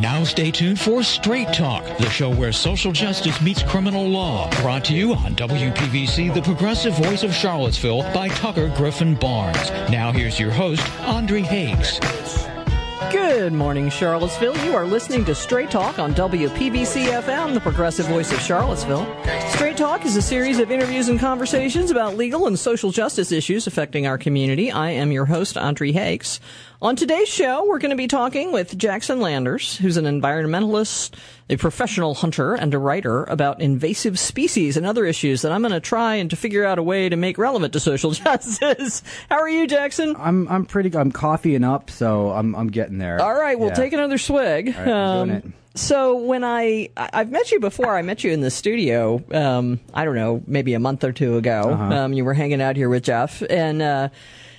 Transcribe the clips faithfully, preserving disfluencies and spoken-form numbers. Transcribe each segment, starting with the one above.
Now stay tuned for Straight Talk, the show where social justice meets criminal law. Brought to you on W P V C, the progressive voice of Charlottesville, by Tucker Griffin Barnes. Now here's your host, Andre Hakes. Good morning, Charlottesville. You are listening to Straight Talk on W P V C F M, the progressive voice of Charlottesville. Straight Talk is a series of interviews and conversations about legal and social justice issues affecting our community. I am your host, Andre Hakes. On today's show, we're going to be talking with Jackson Landers, who's an environmentalist, a professional hunter, and a writer about invasive species and other issues that I'm going to try and to figure out a way to make relevant to social justice. How are you, Jackson? I'm I'm pretty I'm coffeeing up, so I'm I'm getting there. All right, we'll yeah. take another swig. All right, I'm doing um, it. So when I, I've met you before, I met you in the studio, um, I don't know, maybe a month or two ago. Uh-huh. Um, you were hanging out here with Jeff, and uh,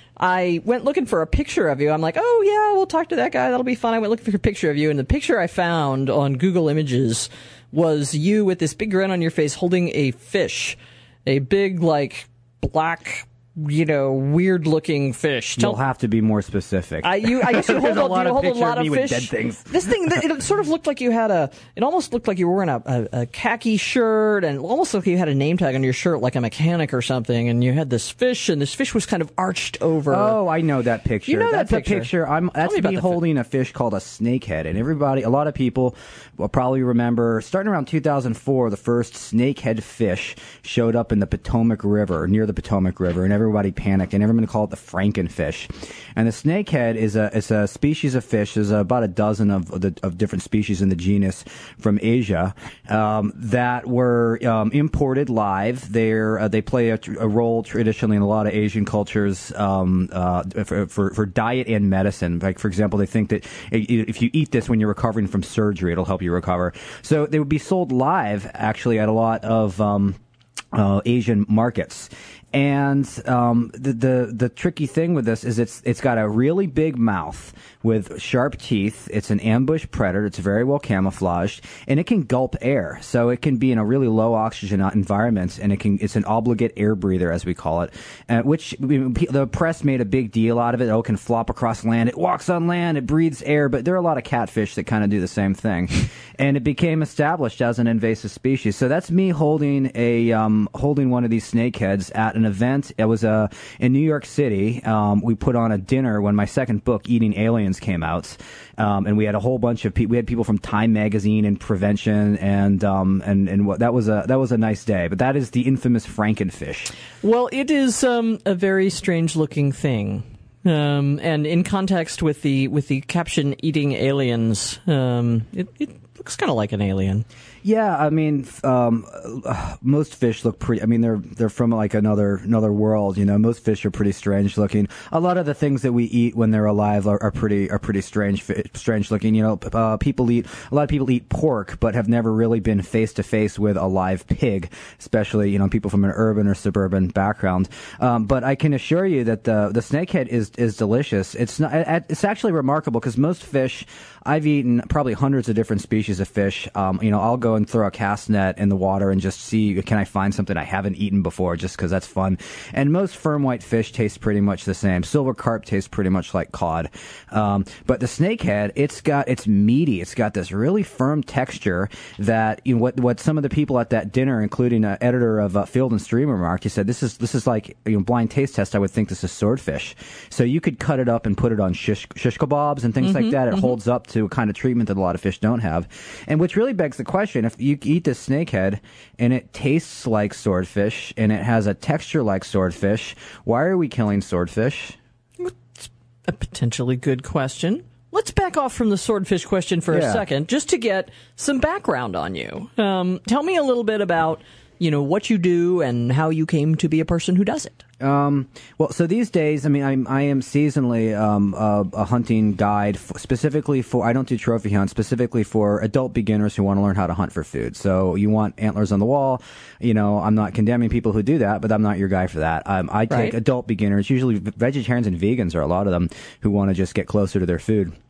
I went looking for a picture of you. I'm like, oh, yeah, we'll talk to that guy. That'll be fun. I went looking for a picture of you, and the picture I found on Google Images was you with this big grin on your face holding a fish, a big, like, black, you know, weird-looking fish. You'll have to be more specific. I, you, I guess you hold, a a, lot you of hold a picture lot of of me fish. with dead things. This thing, it sort of looked like you had a, it almost looked like you were wearing a, a, a khaki shirt, and almost looked like you had a name tag on your shirt, like a mechanic or something, and you had this fish, and this fish was kind of arched over. Oh, I know that picture. You know that's that picture. a picture. I'm, that's me me, about the holding a fish called a snakehead, and everybody, a lot of people will probably remember, starting around two thousand four, the first snakehead fish showed up in the Potomac River, near the Potomac River, and everybody panicked, and everyone called it the Frankenfish. And the snakehead is a is a species of fish. There's about a dozen of the of different species in the genus from Asia um, that were um, imported live. They're uh, they play a, a role traditionally in a lot of Asian cultures um, uh, for, for for diet and medicine. Like, for example, they think that if you eat this when you're recovering from surgery, it'll help you recover. So they would be sold live, actually, at a lot of um, uh, Asian markets. And um, the, the the tricky thing with this is it's it's got a really big mouth with sharp teeth. It's an ambush predator. It's very well camouflaged, and it can gulp air. So it can be in a really low oxygen environment, and it can it's an obligate air breather, as we call it. Uh, which the press made a big deal out of it. Oh, it can flop across land. It walks on land. It breathes air. But there are a lot of catfish that kind of do the same thing, and it became established as an invasive species. So that's me holding a um, holding one of these snakeheads at an event. It was uh, in New York City. Um, we put on a dinner when my second book, Eating Aliens, came out, um, and we had a whole bunch of people. We had people from Time Magazine and Prevention, and um, and and what that was a that was a nice day. But that is the infamous Frankenfish. Well, it is um, a very strange-looking thing. Um, and in context with the with the caption "Eating Aliens," um, it, it looks kind of like an alien. Yeah, I mean, um, uh, most fish look pretty. I mean, they're they're from like another another world. You know, most fish are pretty strange looking. A lot of the things that we eat when they're alive are, are pretty are pretty strange strange looking. You know, uh, people eat a lot of people eat pork, but have never really been face to face with a live pig, especially you know people from an urban or suburban background. Um, but I can assure you that the the snakehead is is delicious. It's not. It's actually remarkable because most fish, I've eaten probably hundreds of different species of fish. Um, you know, I'll go and throw a cast net in the water and just see, can I find something I haven't eaten before, just because that's fun. And most firm white fish taste pretty much the same. Silver carp tastes pretty much like cod. Um, but the snakehead, it's got, it's meaty. It's got this really firm texture that, you know, what, what some of the people at that dinner, including an editor of uh, Field and Stream, remarked. He said, this is, this is like, you know, blind taste test. I would think this is swordfish. So you could cut it up and put it on shish, shish kebabs and things mm-hmm, like that. It mm-hmm. holds up to a kind of treatment that a lot of fish don't have. And which really begs the question, if you eat this snakehead and it tastes like swordfish and it has a texture like swordfish, why are we killing swordfish? It's a potentially good question. Let's back off from the swordfish question for yeah. a second, just to get some background on you. Um, tell me a little bit about, you know, what you do and how you came to be a person who does it. Um, well, so these days, I mean, I'm, I am seasonally um, a, a hunting guide for, specifically for, I don't do trophy hunts, specifically for adult beginners who want to learn how to hunt for food. So you want antlers on the wall. You know, I'm not condemning people who do that, but I'm not your guy for that. Um, I take right. adult beginners, usually vegetarians and vegans are a lot of them, who want to just get closer to their food.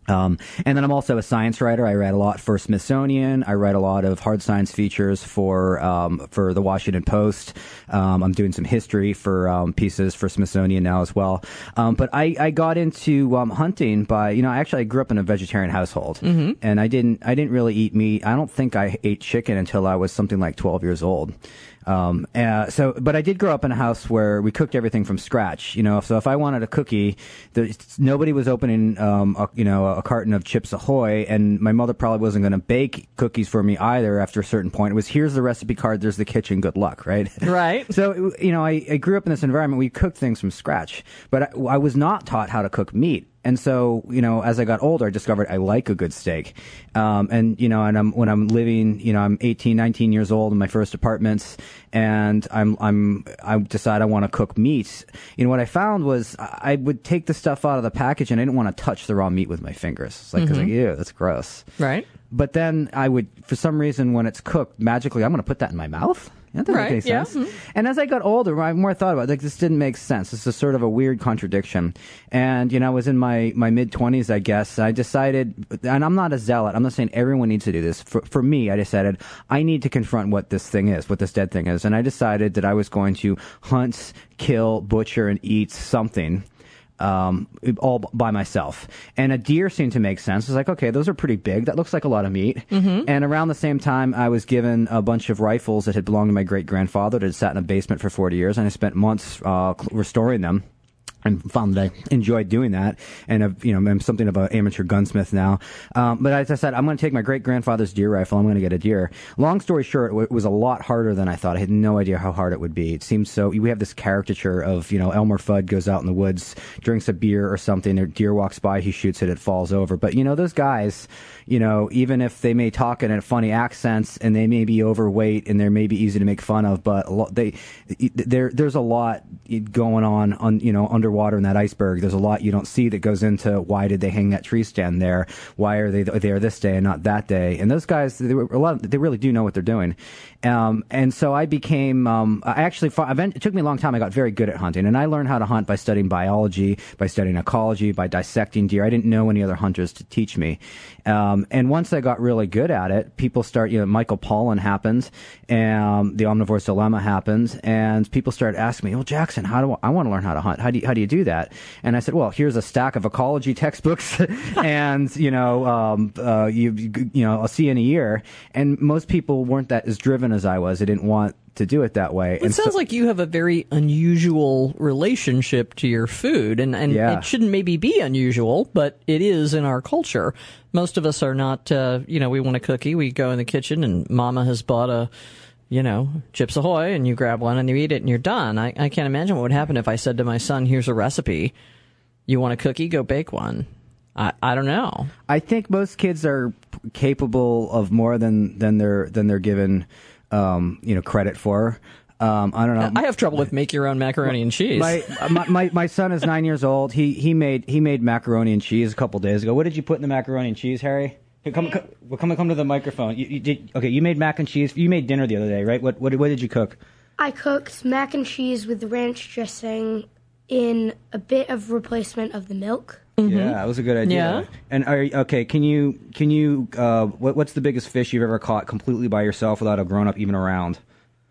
Um, and then I'm also a science writer. I write a lot for Smithsonian. I write a lot of hard science features for um, for the Washington Post. Um, I'm doing some history for um, pieces for Smithsonian now as well. Um, but I, I got into um, hunting by, you know, actually I grew up in a vegetarian household, mm-hmm. and I didn't I didn't really eat meat. I don't think I ate chicken until I was something like twelve years old. Um, uh, so, but I did grow up in a house where we cooked everything from scratch, you know, so if I wanted a cookie, there, nobody was opening, um, a, you know, a carton of Chips Ahoy, and my mother probably wasn't going to bake cookies for me either after a certain point. It was, here's the recipe card, there's the kitchen, good luck, right? Right. So, you know, I, I grew up in this environment, we cooked things from scratch, but I, I was not taught how to cook meat. And so, you know, as I got older, I discovered I like a good steak. Um, and, you know, and I'm, when I'm living, you know, I'm eighteen, nineteen years old in my first apartments, and I'm, I'm, I decide I want to cook meat. You know, what I found was I would take the stuff out of the package and I didn't want to touch the raw meat with my fingers. It's like, mm-hmm. 'cause like, ew, that's gross. Right. But then I would, for some reason, when it's cooked, magically, I'm going to put that in my mouth? That doesn't right, make any sense. Yeah. Mm-hmm. And as I got older, I more thought about it, like, this didn't make sense. This is sort of a weird contradiction. And, you know, I was in my, my mid-twenties, I guess. I decided, and I'm not a zealot. I'm not saying everyone needs to do this. For, for me, I decided I need to confront what this thing is, what this dead thing is. And I decided that I was going to hunt, kill, butcher, and eat something. Um, all by myself. And a deer seemed to make sense. I was like, okay, those are pretty big. That looks like a lot of meat. Mm-hmm. And around the same time, I was given a bunch of rifles that had belonged to my great-grandfather that had sat in a basement for forty years, and I spent months uh, restoring them. And found that I enjoyed doing that, and I've, you know, I'm something of an amateur gunsmith now. Um, but as I said, I'm going to take my great grandfather's deer rifle. I'm going to get a deer. Long story short, it was a lot harder than I thought. I had no idea how hard it would be. It seems so. We have this caricature of, you know, Elmer Fudd goes out in the woods, drinks a beer or something. A deer walks by, he shoots it, it falls over. But you know, those guys, you know, even if they may talk in funny accents and they may be overweight and they may be easy to make fun of, but a lot, they there there's a lot going on on you know under. Water in that iceberg. There's a lot you don't see that goes into why did they hang that tree stand there? Why are they there this day and not that day? And those guys, they were a lot of, they really do know what they're doing. Um, and so I became, um, I actually, it took me a long time. I got very good at hunting, and I learned how to hunt by studying biology, by studying ecology, by dissecting deer. I didn't know any other hunters to teach me. Um, and once I got really good at it, people start, you know, Michael Pollan happened, and the Omnivore's Dilemma happened, and people started asking me, well, Jackson, how do I, I want to learn how to hunt? How do you, how do you do that? And I said, well, here's a stack of ecology textbooks and, you know, um, uh, you, you know, I'll see you in a year. And most people weren't that as driven as I was. They didn't want to do it that way. Well, it and sounds so, like you have a very unusual relationship to your food, and, and yeah. it shouldn't maybe be unusual, but it is in our culture. Most of us are not, uh, you know, we want a cookie, we go in the kitchen and mama has bought a, you know, Chips Ahoy, and you grab one and you eat it and you're done. I, I can't imagine what would happen if I said to my son, here's a recipe. You want a cookie? Go bake one. I, I don't know. I think most kids are capable of more than, than they're, than they're given, um, you know, credit for. Um, I don't know. I have trouble with make your own macaroni and cheese. My, my, my, my son is nine years old. He, he made, he made macaroni and cheese a couple days ago. What did you put in the macaroni and cheese, Harry? Here, come, come, come, come to the microphone. You, you did, okay, you made mac and cheese. You made dinner the other day, right? What, what, what did you cook? I cooked mac and cheese with ranch dressing in a bit of replacement of the milk. Mm-hmm. Yeah, that was a good idea. Yeah. And are, okay, can you can you uh, what, what's the biggest fish you've ever caught completely by yourself without a grown up even around?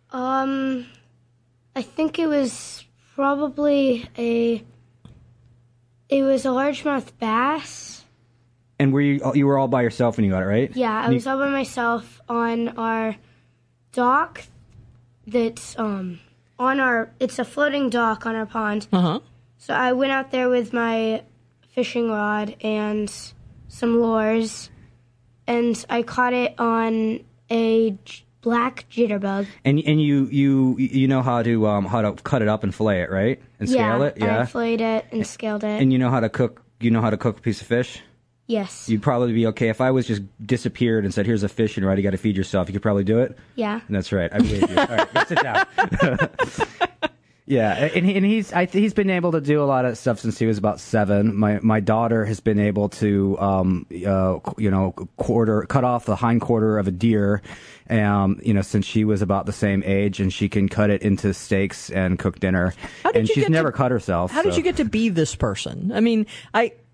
Um, I think it was probably a it was a largemouth bass. And were you you were all by yourself when you got it, right? Yeah, I and was you, all by myself on our dock. That's um on our it's a floating dock on our pond. Uh huh. So I went out there with my fishing rod and some lures, and I caught it on a j- black jitterbug. And and you you you know how to um how to cut it up and fillet it, right? And scale yeah, it, yeah. I filleted it and scaled it. And you know how to cook. You know how to cook a piece of fish. Yes. You'd probably be okay if I was just disappeared and said, "Here's a fish and right, you got to feed yourself." You could probably do it. Yeah. And that's right. I believe you. All right, go sit down. Yeah, and he, and he's I, he's been able to do a lot of stuff since he was about seven. My my daughter has been able to um uh you know quarter cut off the hind quarter of a deer, um you know since she was about the same age, and she can cut it into steaks and cook dinner. How did and you she's get never to, cut herself. How so. did you get to be this person? I mean, I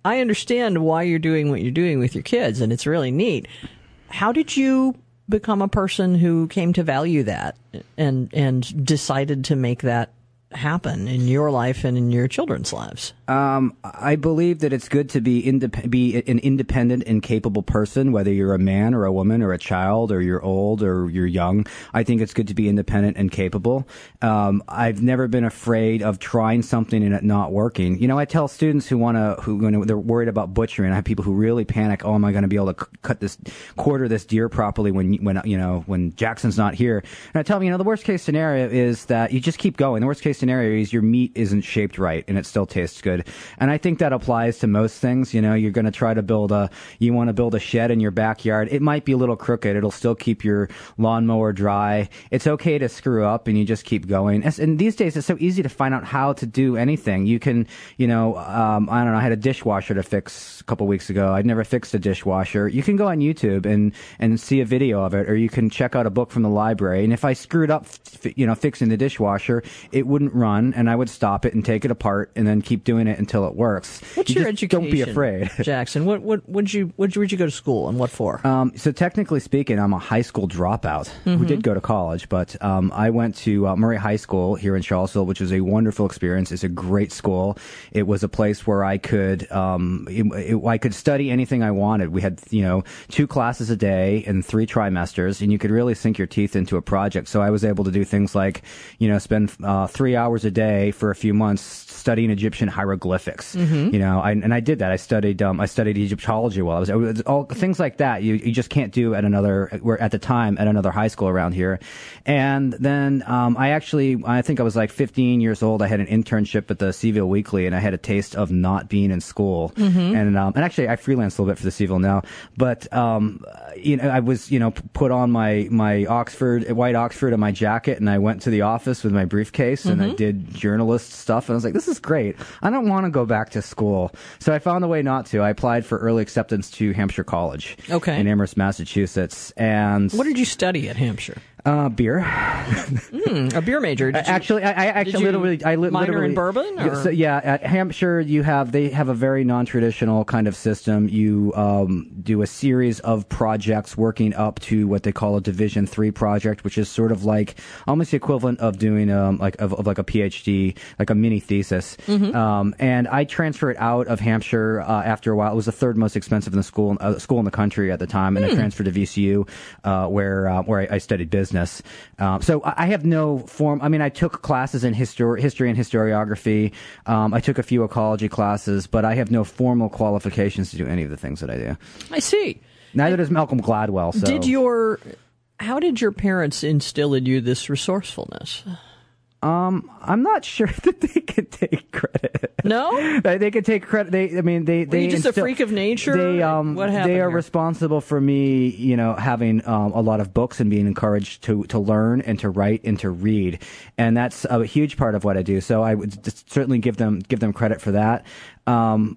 I understand why you're doing what you're doing with your kids, and it's really neat. How did you become a person who came to value that and and decided to make that happen in your life and in your children's lives? Um, I believe that it's good to be indep- be an independent and capable person, whether you're a man or a woman or a child or you're old or you're young. I think it's good to be independent and capable. Um, I've never been afraid of trying something and it not working. You know, I tell students who want to, who when they're worried about butchering, I have people who really panic. Oh, am I going to be able to c- cut this, quarter this deer properly when, when, you know, when Jackson's not here? And I tell them, you know, the worst case scenario is that you just keep going. The worst case scenario is your meat isn't shaped right and it still tastes good. And I think that applies to most things. You know, you're going to try to build a, you want to build a shed in your backyard. It might be a little crooked. It'll still keep your lawnmower dry. It's okay to screw up and you just keep going. And these days it's so easy to find out how to do anything. You can, you know, um, I don't know, I had a dishwasher to fix a couple weeks ago. I'd never fixed a dishwasher. You can go on YouTube and, and see a video of it, or you can check out a book from the library. And if I screwed up, you know, fixing the dishwasher, it wouldn't run and I would stop it and take it apart and then keep doing it until it works. What's you your just education? Don't be afraid. Jackson, what what would you would you, would you go to school and what for? Um, so technically speaking, I'm a high school dropout. Mm-hmm. We did go to college, but um, I went to uh, Murray High School here in Charlottesville, which was a wonderful experience. It's a great school. It was a place where I could um, it, it, I could study anything I wanted. We had, you know, two classes a day and three trimesters, and you could really sink your teeth into a project. So I was able to do things like, you know, spend uh, three hours a day for a few months studying Egyptian hieroglyphics. Mm-hmm. You know, I, and I did that. I studied um, I studied Egyptology while I was, it was all things like that. You you just can't do at another at the time at another high school around here. And then um, I actually I think I was like fifteen years old. I had an internship at the Seaville Weekly, and I had a taste of not being in school. Mm-hmm. And um, and actually I freelance a little bit for the Seaville now. But um, you know, I was you know put on my my Oxford white Oxford and my jacket, and I went to the office with my briefcase, mm-hmm. and I did journalist stuff. And I was like, this is great. I don't want to go back to school. So I found a way not to. I applied for early acceptance to Hampshire College okay. in Amherst, Massachusetts. And what did you study at Hampshire? Uh, beer. mm, a beer major. Did you, actually, I, I actually literally, I li- minor literally in bourbon. Or? So, yeah, at Hampshire, you have they have a very non-traditional kind of system. You um, do a series of projects working up to what they call a Division Three project, which is sort of like almost the equivalent of doing um like of, of like a PhD, like a mini thesis. Mm-hmm. Um, and I transferred out of Hampshire uh, after a while. It was the third most expensive in the school uh, school in the country at the time, and mm. I transferred to V C U, uh, where uh, where I, I studied business. Um, so I have no form. I mean, I took classes in histor- history and historiography. Um, I took a few ecology classes, but I have no formal qualifications to do any of the things that I do. I see. Neither does Malcolm Gladwell. So. Did your, how did your parents instill in you this resourcefulness? Um, I'm not sure that they can take credit. No, they can take credit. They, I mean, they. Were they you just instill, a freak of nature? They, um, what happened They are here? responsible for me, you know, having um, a lot of books and being encouraged to to learn and to write and to read, and that's a huge part of what I do. So I would certainly give them give them credit for that. Um,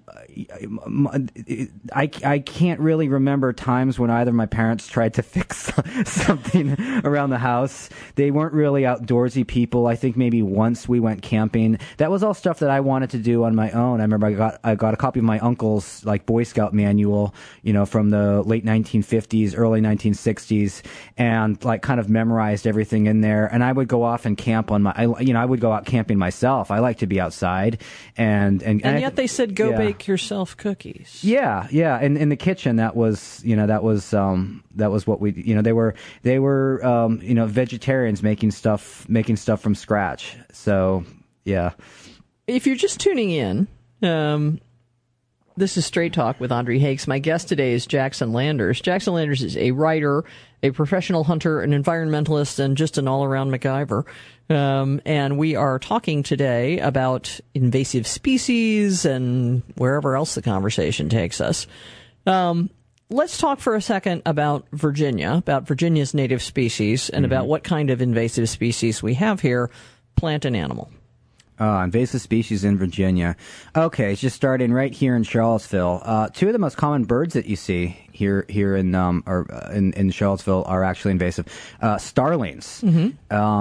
I, I can't really remember times when either of my parents tried to fix something around the house. They weren't really outdoorsy people. I think maybe once we went camping. That was all stuff that I wanted to do on my own. I remember I got I got a copy of my uncle's like Boy Scout manual, you know, from the late nineteen fifties, early nineteen sixties, and like kind of memorized everything in there. And I would go off and camp on my, I, you know, I would go out camping myself. I like to be outside, and and, and and yet I, they said go yeah. bake yourself cookies. Yeah, yeah. In in the kitchen, that was you know that was um that was what we you know they were they were um you know vegetarians making stuff making stuff from scratch. So yeah. If you're just tuning in, um, this is Straight Talk with Andre Hakes. My guest today is Jackson Landers. Jackson Landers is a writer, a professional hunter, an environmentalist, and just an all-around MacGyver. Um, and we are talking today about invasive species and wherever else the conversation takes us. Um, let's talk for a second about Virginia, about Virginia's native species, and mm-hmm. about what kind of invasive species we have here, plant and animal. Uh, invasive species in Virginia. Okay, just starting right here in Charlottesville. Uh, two of the most common birds that you see here here in um or uh, in in Charlottesville are actually invasive. Uh, starlings. Mm-hmm. Um,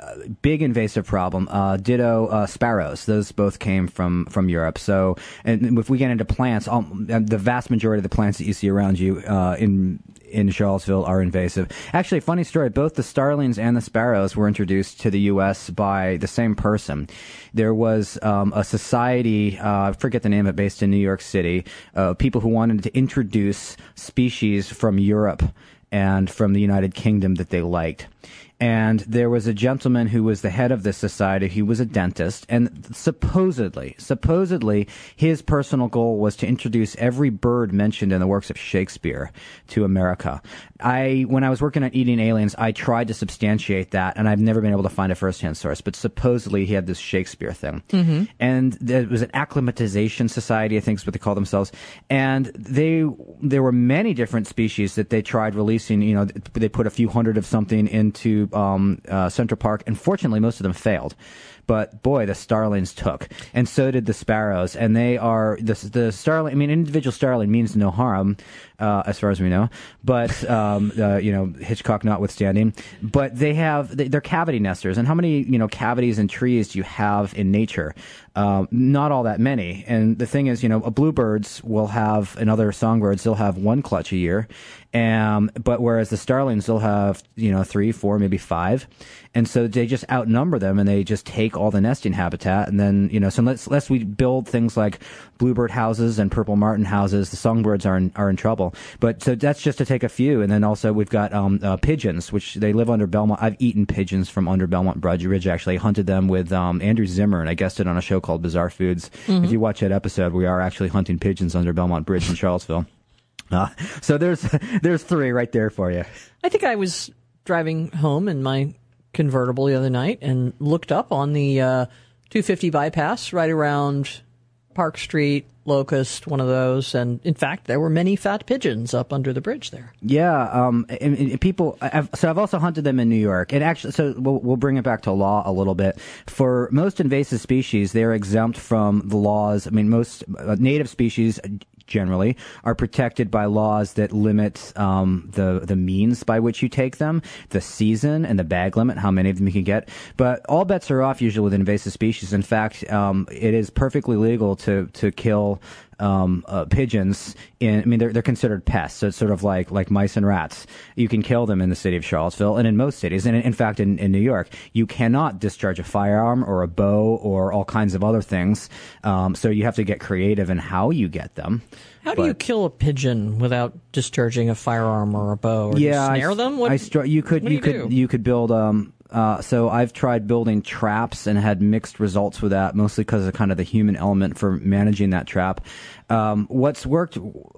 big invasive problem. Uh, ditto uh, sparrows; those both came from from Europe. So, and if we get into plants, all, the vast majority of the plants that you see around you uh, in in Charlottesville are invasive. Actually, funny story, both the starlings and the sparrows were introduced to the U S by the same person. There was um, a society, uh, I forget the name of it, based in New York City, uh, people who wanted to introduce species from Europe and from the United Kingdom that they liked. And there was a gentleman who was the head of this society. He was a dentist, and supposedly, supposedly, his personal goal was to introduce every bird mentioned in the works of Shakespeare to America. I, when I was working on Eating Aliens, I tried to substantiate that, and I've never been able to find a first-hand source. But supposedly, he had this Shakespeare thing, mm-hmm. and it was an acclimatization society, I think is what they call themselves. And they, there were many different species that they tried releasing. You know, they put a few hundred of something into Um, uh, Central Park, and fortunately most of them failed. But boy, the starlings took, and so did the sparrows. And they are the the starling. I mean, individual starling means no harm, uh, as far as we know. But um, uh, you know, Hitchcock notwithstanding. But they have they're cavity nesters. And how many you know cavities in trees do you have in nature? Um, not all that many. And the thing is, you know, bluebirds will have, and other songbirds, they'll have one clutch a year. Um, but whereas the starlings, they'll have, you know, three, four, maybe five. And so they just outnumber them, and they just take all the nesting habitat. And then, you know, so unless, unless we build things like bluebird houses and purple martin houses, the songbirds are in, are in trouble. But so that's just to take a few. And then also we've got, um, uh, pigeons, which they live under Belmont. I've eaten pigeons from under Belmont Bridge, actually. I hunted them with, um, Andrew Zimmer, and I guested on a show called Bizarre Foods. Mm-hmm. If you watch that episode, we are actually hunting pigeons under Belmont Bridge in Charlottesville. Uh, so there's there's three right there for you. I think I was driving home in my convertible the other night and looked up on the uh, two fifty bypass right around Park Street, Locust, one of those, and in fact there were many fat pigeons up under the bridge there. Yeah, um, and, and people. I've, so I've also hunted them in New York, and actually, so we'll, we'll bring it back to law a little bit. For most invasive species, they're exempt from the laws. I mean, most uh, native species generally are protected by laws that limit um, the the means by which you take them, the season, and the bag limit, how many of them you can get. But all bets are off usually with invasive species. In fact, um, it is perfectly legal to to kill Um, uh, pigeons. In, I mean, they're they're considered pests, so it's sort of like like mice and rats. You can kill them in the city of Charlottesville, and in most cities, and in, in fact, in, in New York, you cannot discharge a firearm or a bow or all kinds of other things. Um, so you have to get creative in how you get them. How do but, you kill a pigeon without discharging a firearm or a bow? Or yeah, do you snare I, them? What, I str- you could what you, do you could do? you could build um. Uh, so I've tried building traps and had mixed results with that, mostly because of kind of the human element for managing that trap. Um, what's worked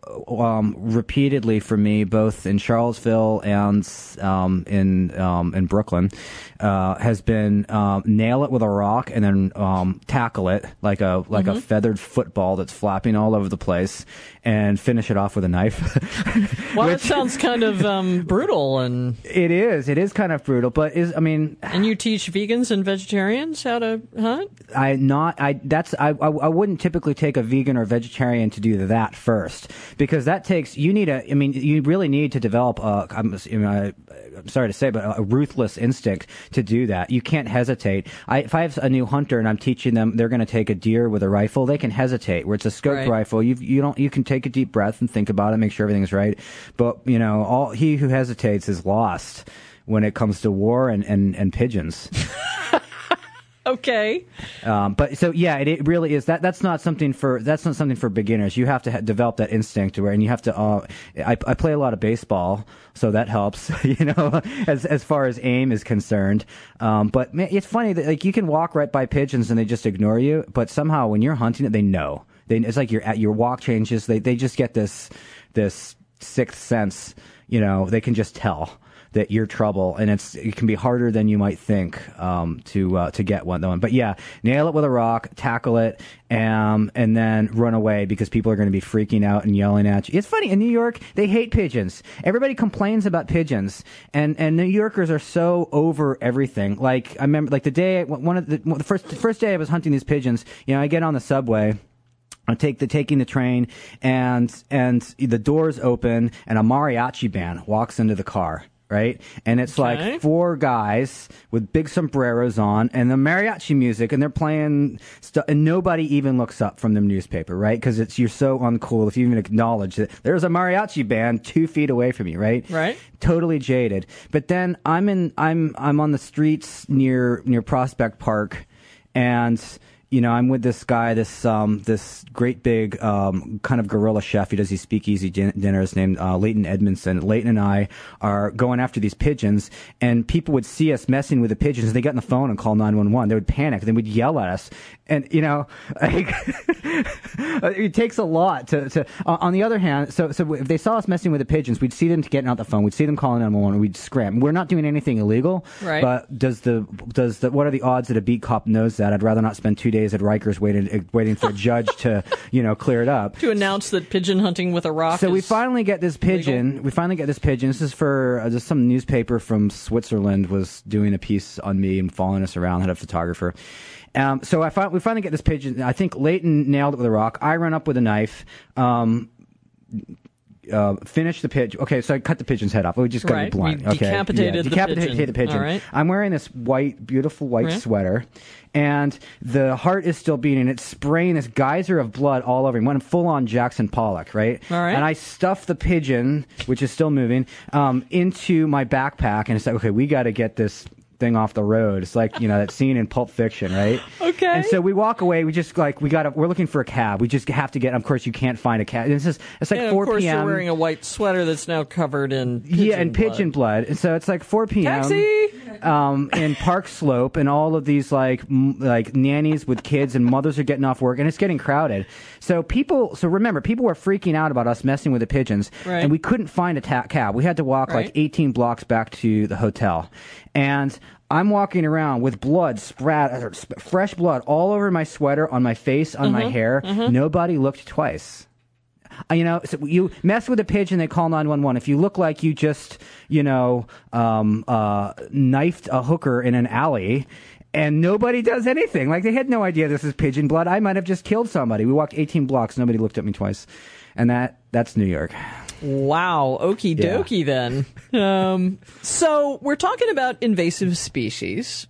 um, repeatedly for me, both in Charlottesville and um, in um, in Brooklyn, uh, has been um, nail it with a rock and then um, tackle it like a like mm-hmm. a feathered football that's flapping all over the place, and finish it off with a knife. Well, Which, it sounds kind of um, brutal, and it is. It is kind of brutal, but is I mean. And you teach vegans and vegetarians how to hunt? I not I that's I, I I wouldn't typically take a vegan or vegetarian to do that first, because that takes you need a I mean you really need to develop a I'm, you know, I, I'm sorry to say but a ruthless instinct to do that. You can't hesitate. I if I have a new hunter and I'm teaching them they're going to take a deer with a rifle, they can hesitate. Where it's a scoped right. rifle, you you don't you can take a deep breath and think about it, make sure everything's right. But you know all he who hesitates is lost when it comes to war and, and, and pigeons. Okay. Um, but so yeah, it, it really is that. That's not something for that's not something for beginners. You have to ha- develop that instinct to where, and you have to. Uh, I, I play a lot of baseball, so that helps. You know, as as far as aim is concerned. Um, but man, it's funny that like you can walk right by pigeons and they just ignore you, but somehow when you're hunting it, they know. They it's like your your walk changes. They they just get this this sixth sense. You know, they can just tell that you're trouble, and it's it can be harder than you might think um, to uh, to get one. But yeah, nail it with a rock, tackle it, um, and then run away because people are going to be freaking out and yelling at you. It's funny in New York they hate pigeons. Everybody complains about pigeons, and, and New Yorkers are so over everything. Like I remember, like the day one of the, the first the first day I was hunting these pigeons. You know, I get on the subway. I take the taking the train, and and the doors open, and a mariachi band walks into the car. right? And it's Okay. like four guys with big sombreros on and the mariachi music, and they're playing stuff, and nobody even looks up from the newspaper, right? Because it's you're so uncool if you even acknowledge that there's a mariachi band two feet away from you, right? Right. Totally jaded. But then I'm in, I'm, I'm on the streets near near Prospect Park, and you know, I'm with this guy, this um, this great big um, kind of guerrilla chef. He does these speakeasy din- dinners named uh, Leighton Edmondson. Leighton and I are going after these pigeons, and people would see us messing with the pigeons, and they get on the phone and call nine one one. They would panic, and they would yell at us. And, you know, like, it takes a lot to, to uh, on the other hand, so so if they saw us messing with the pigeons, we'd see them getting out the phone, we'd see them calling nine one one, and we'd scram. We're not doing anything illegal, right? But does the, does the, what are the odds that a beat cop knows that? I'd rather not spend two days at Rikers waiting, waiting for a judge to, you know, clear it up. To announce that pigeon hunting with a rock So is we finally get this pigeon, legal? we finally get this pigeon. This is for, uh, just some newspaper from Switzerland was doing a piece on me and following us around, had a photographer. Um, so I fi- we finally get this pigeon. I think Leighton nailed it with a rock. I run up with a knife, um, uh, finish the pigeon. Okay, so I cut the pigeon's head off. We just got to Right. be blunt. You Okay, decapitated yeah, the decapitated pigeon. the pigeon. All right. I'm wearing this white, beautiful white Right. sweater, and the heart is still beating. It's spraying this geyser of blood all over me. One full on Jackson Pollock, right? All right. And I stuff the pigeon, which is still moving, um, into my backpack, and it's like, okay, we got to get this thing off the road. It's like, you know, that scene in Pulp Fiction, right? Okay. And so we walk away. We just like we got to. We're looking for a cab. We just have to get. Of course, you can't find a cab. It's just it's like and four of course p.m. you're wearing a white sweater that's now covered in pigeon yeah, and blood. pigeon blood. And so it's like four p.m. Taxi! Um, in Park Slope, and all of these like m- like nannies with kids, and mothers are getting off work, and it's getting crowded. So people. So remember, people were freaking out about us messing with the pigeons, Right. and we couldn't find a ta- cab. We had to walk Right. like eighteen blocks back to the hotel, and I'm walking around with blood, sprat, sp- fresh blood all over my sweater, on my face, on my hair. Nobody looked twice. Uh, You know, so you mess with a pigeon, they call nine one one. If you look like you just, you know, um, uh, knifed a hooker in an alley, and nobody does anything, like they had no idea this is pigeon blood, I might have just killed somebody. We walked eighteen blocks, nobody looked at me twice. And that that's New York. Wow, okie dokie then. Um, so we're talking about invasive species,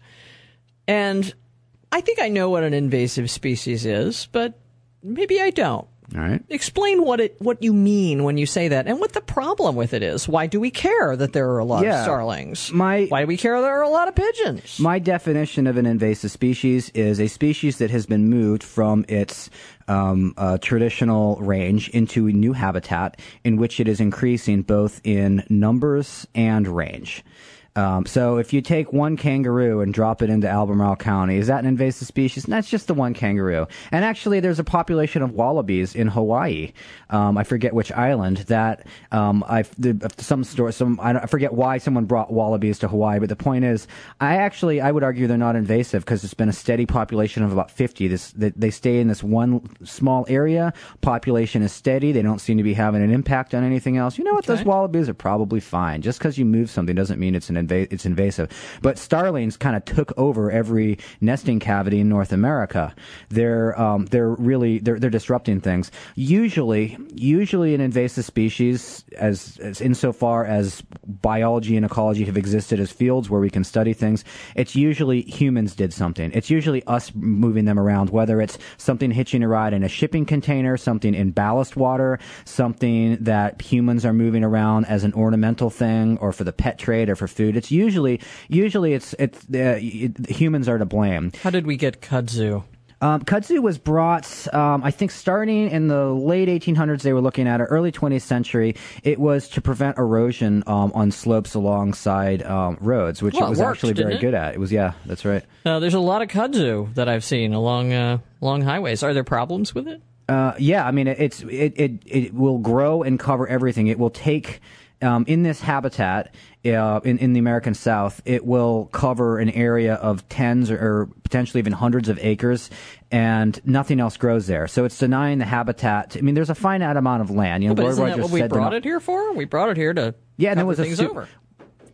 and I think I know what an invasive species is, but maybe I don't. All right. Explain what it what you mean when you say that, and what the problem with it is. Why do we care that there are a lot Yeah. of starlings? My- Why do we care there are a lot of pigeons? My definition of an invasive species is a species that has been moved from its um, uh, traditional range into a new habitat in which it is increasing both in numbers and range. Um, so if you take one kangaroo and drop it into Albemarle County, is that an invasive species? That's just the one kangaroo. And actually, there's a population of wallabies in Hawaii. Um, I forget which island that um, I some store some I, don't, I forget why someone brought wallabies to Hawaii. But the point is, I actually I would argue they're not invasive because it's been a steady population of about fifty. This they, they stay in this one small area. Population is steady. They don't seem to be having an impact on anything else. You know what? Okay. Those wallabies are probably fine. Just because you move something doesn't mean it's an Inva- it's invasive. But starlings kind of took over every nesting cavity in North America. They're um, they're really they're they're disrupting things. Usually, usually an invasive species, as, as insofar as biology and ecology have existed as fields where we can study things, it's usually humans did something. It's usually us moving them around, whether it's something hitching a ride in a shipping container, something in ballast water, something that humans are moving around as an ornamental thing, or for the pet trade, or for food. It's usually, usually it's, it's, uh, it, humans are to blame. How did we get kudzu? Um, kudzu was brought, um, I think, starting in the late eighteen hundreds. They were looking at it, early twentieth century. It was to prevent erosion um, on slopes alongside um, roads, which Well, it was it worked, actually very didn't it? good at. It was, yeah, that's right. Uh, there's a lot of kudzu that I've seen along uh, along highways. Are there problems with it? Uh, yeah, I mean, it, it's it, it it will grow and cover everything. It will take. Um, in this habitat, uh, in, in the American South, it will cover an area of tens or, or potentially even hundreds of acres, and nothing else grows there. So it's denying the habitat. I mean, there's a finite amount of land. You know, But Lloyd isn't that Rogers what we said brought the- it here for? We brought it here to Yeah, and it cover was a things su- over.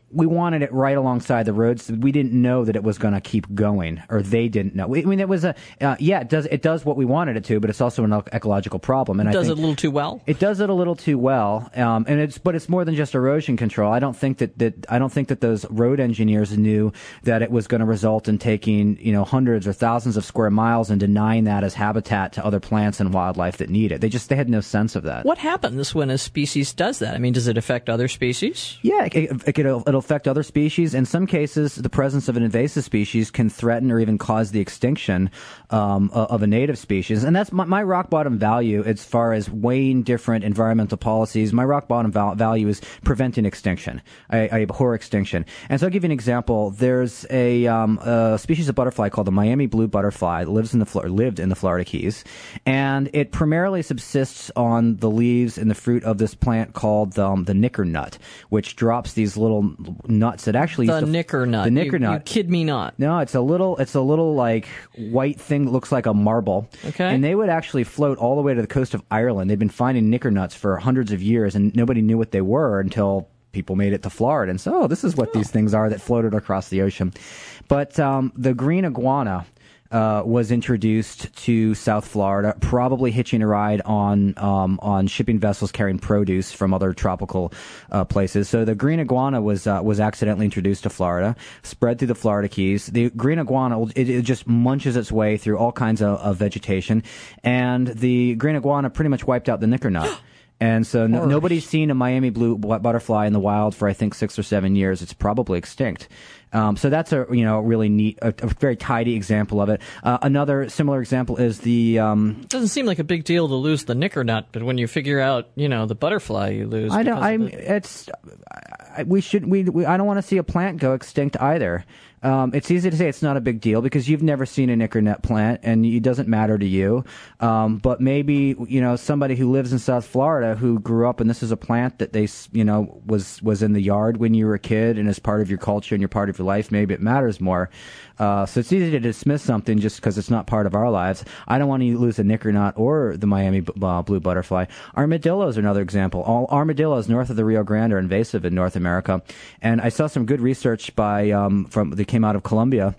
we wanted it right alongside the roads. We didn't know that it was going to keep going, or they didn't know. I mean, it was a uh, yeah, it does it does what we wanted it to, but it's also an ecological problem. And it I does think it a little too well. It does it a little too well, um, and it's but it's more than just erosion control. I don't think that, that I don't think that those road engineers knew that it was going to result in taking you know hundreds or thousands of square miles and denying that as habitat to other plants and wildlife that need it. They just they had no sense of that. What happens when a species does that? I mean, does it affect other species? Yeah, it, it, it, it'll, it'll affect other species. In some cases, the presence of an invasive species can threaten or even cause the extinction um, of a native species. And that's my, my rock bottom value as far as weighing different environmental policies. My rock bottom val- value is preventing extinction. I, I abhor extinction. And so I'll give you an example. There's a, um, a species of butterfly called the Miami blue butterfly that lives in the lived in the Florida Keys, and it primarily subsists on the leaves and the fruit of this plant called um, the knicker nut, which drops these little nuts that actually the used to, knicker nut. The knicker you, nut. You kid me not. No, it's a little, it's a little like white thing that looks like a marble. Okay. And they would actually float all the way to the coast of Ireland. They've been finding knicker nuts for hundreds of years, and nobody knew what they were until people made it to Florida. And so, oh, this is what oh. these things are that floated across the ocean. But um, the green iguana Uh, was introduced to South Florida, probably hitching a ride on um, on shipping vessels carrying produce from other tropical uh, places. So the green iguana was uh, was accidentally introduced to Florida, spread through the Florida Keys. The green iguana it, it just munches its way through all kinds of, of vegetation, and the green iguana pretty much wiped out the knicker nut. And so no, nobody's seen a Miami blue butterfly in the wild for I think six or seven years. It's probably extinct. Um, so that's a you know really neat, a, a very tidy example of it. Uh, another similar example is the. Um, it doesn't seem like a big deal to lose the knicker nut, but when you figure out you know the butterfly, you lose. I don't. I the... it's. I, we should. We, we. I don't want to see a plant go extinct either. Um, it's easy to say it's not a big deal because you've never seen a knicker nut plant and it doesn't matter to you. Um, but maybe, you know, somebody who lives in South Florida who grew up and this is a plant that they, you know, was, was in the yard when you were a kid and is part of your culture and you're part of your life, maybe it matters more. Uh, so it's easy to dismiss something just because it's not part of our lives. I don't want to lose a knicker nut or the Miami uh, blue butterfly. Armadillos are another example. All armadillos north of the Rio Grande are invasive in North America. And I saw some good research by, um, from, that came out of Colombia.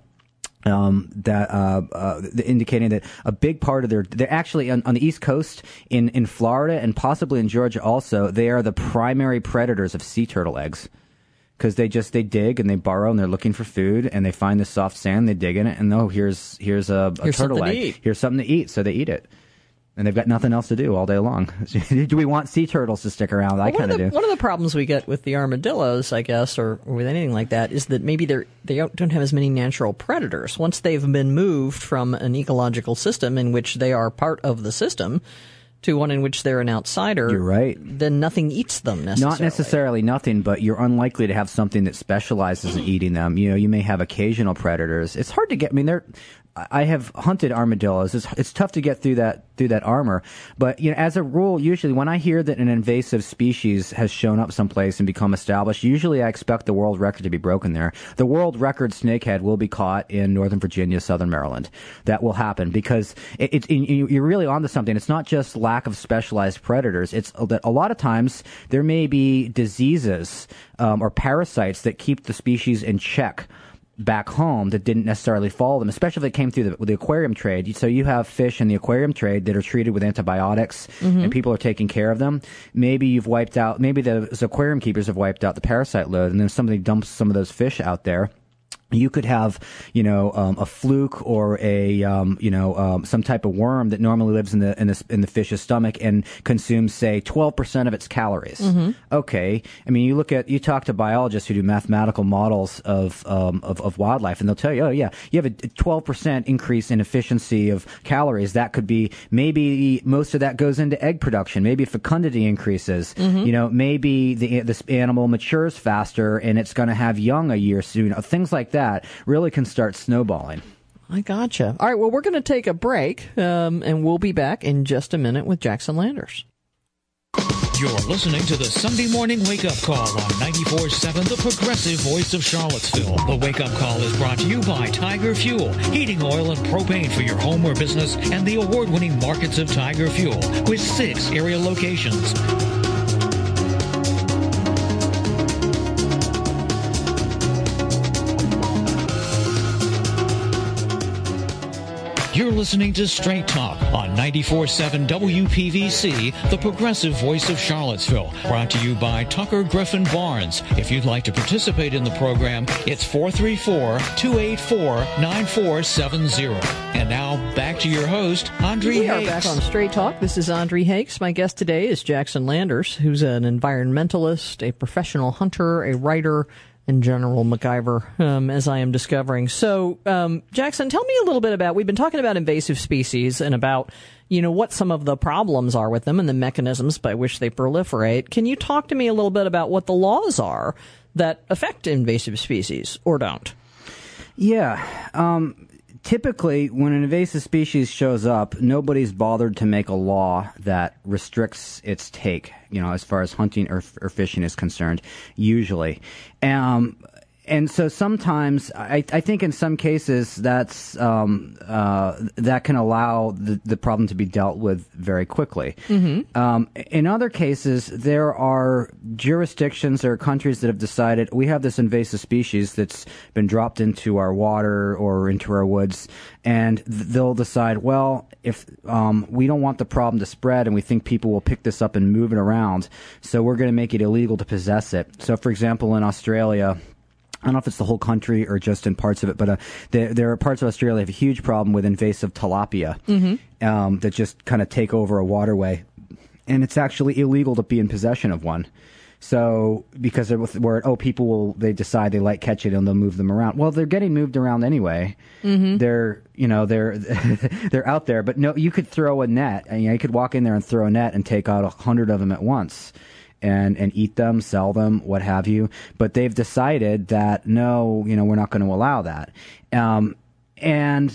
Um, that, uh, uh, indicating that a big part of their, they're actually on, on the East Coast in, in Florida and possibly in Georgia also, they are the primary predators of sea turtle eggs. Because they just they dig and they burrow and they're looking for food and they find the soft sand, they dig in it, and oh, here's here's a, a here's turtle egg. Here's something to eat, so they eat it. And they've got nothing else to do all day long. Do we want sea turtles to stick around? I well, kind of do. One of the problems we get with the armadillos, I guess, or, or with anything like that, is that maybe they're, they don't, don't have as many natural predators. Once they've been moved from an ecological system in which they are part of the system to one in which they're an outsider, you're right. Then nothing eats them necessarily. Not necessarily nothing, but you're unlikely to have something that specializes in eating them. You know, you may have occasional predators. It's hard to get. I mean, they're. I have hunted armadillos. It's, it's tough to get through that through that armor, but you know, as a rule, usually when I hear that an invasive species has shown up someplace and become established, usually I expect the world record to be broken there. The world record snakehead will be caught in Northern Virginia, Southern Maryland. That will happen because it, it, it, you're really onto something. It's not just lack of specialized predators. It's that a lot of times there may be diseases um, or parasites that keep the species in check back home that didn't necessarily follow them, especially if it came through the, the aquarium trade. So you have fish in the aquarium trade that are treated with antibiotics, mm-hmm. and people are taking care of them. Maybe you've wiped out, maybe the, the aquarium keepers have wiped out the parasite load, and then somebody dumps some of those fish out there. You could have, you know, um, a fluke or a, um, you know, um, some type of worm that normally lives in the in the in the fish's stomach and consumes, say, twelve percent of its calories. Mm-hmm. Okay, I mean, you look at you talk to biologists who do mathematical models of um, of, of wildlife, and they'll tell you, oh yeah, you have a twelve percent increase in efficiency of calories. That could be maybe most of that goes into egg production. Maybe fecundity increases. Mm-hmm. You know, maybe the this animal matures faster and it's going to have young a year soon. Things like that. That really can start snowballing. I gotcha. All right, well, we're going to take a break, um, and we'll be back in just a minute with Jackson Landers. You're listening to the Sunday Morning Wake Up Call on ninety-four point seven, the progressive voice of Charlottesville. The Wake Up Call is brought to you by Tiger Fuel, heating oil and propane for your home or business, and the award-winning Markets of Tiger Fuel, with six area locations. You're listening to Straight Talk on ninety-four point seven W P V C, the progressive voice of Charlottesville. Brought to you by Tucker Griffin Barnes. If you'd like to participate in the program, it's four three four, two eight four, nine four seven zero. And now back to your host, Andre We Hakes. are back on Straight Talk. This is Andre Hakes. My guest today is Jackson Landers, who's an environmentalist, a professional hunter, a writer, and General MacGyver, um, as I am discovering. So, um, Jackson, tell me a little bit about, we've been talking about invasive species and about, you know, what some of the problems are with them and the mechanisms by which they proliferate. Can you talk to me a little bit about what the laws are that affect invasive species or don't? Yeah. Um, typically, when an invasive species shows up, nobody's bothered to make a law that restricts its take, you know, as far as hunting or, or fishing is concerned, usually. Um, and so sometimes, I, I think in some cases, that's um, uh, that can allow the, the problem to be dealt with very quickly. Mm-hmm. Um, in other cases, there are jurisdictions or countries that have decided we have this invasive species that's been dropped into our water or into our woods, and they'll decide, well, if um, we don't want the problem to spread and we think people will pick this up and move it around, so we're going to make it illegal to possess it. So, for example, in Australia, I don't know if it's the whole country or just in parts of it, but uh, there, there are parts of Australia that have a huge problem with invasive tilapia mm-hmm. um, that just kind of take over a waterway. And it's actually illegal to be in possession of one. So, because they're where, oh, people will, they decide they like catch it and they'll move them around. Well, they're getting moved around anyway. Mm-hmm. They're, you know, they're, they're out there. But no, you could throw a net. And, you know, you could walk in there and throw a net and take out a hundred of them at once. And, and eat them, sell them, what have you. But they've decided that, no, you know, we're not going to allow that. Um, and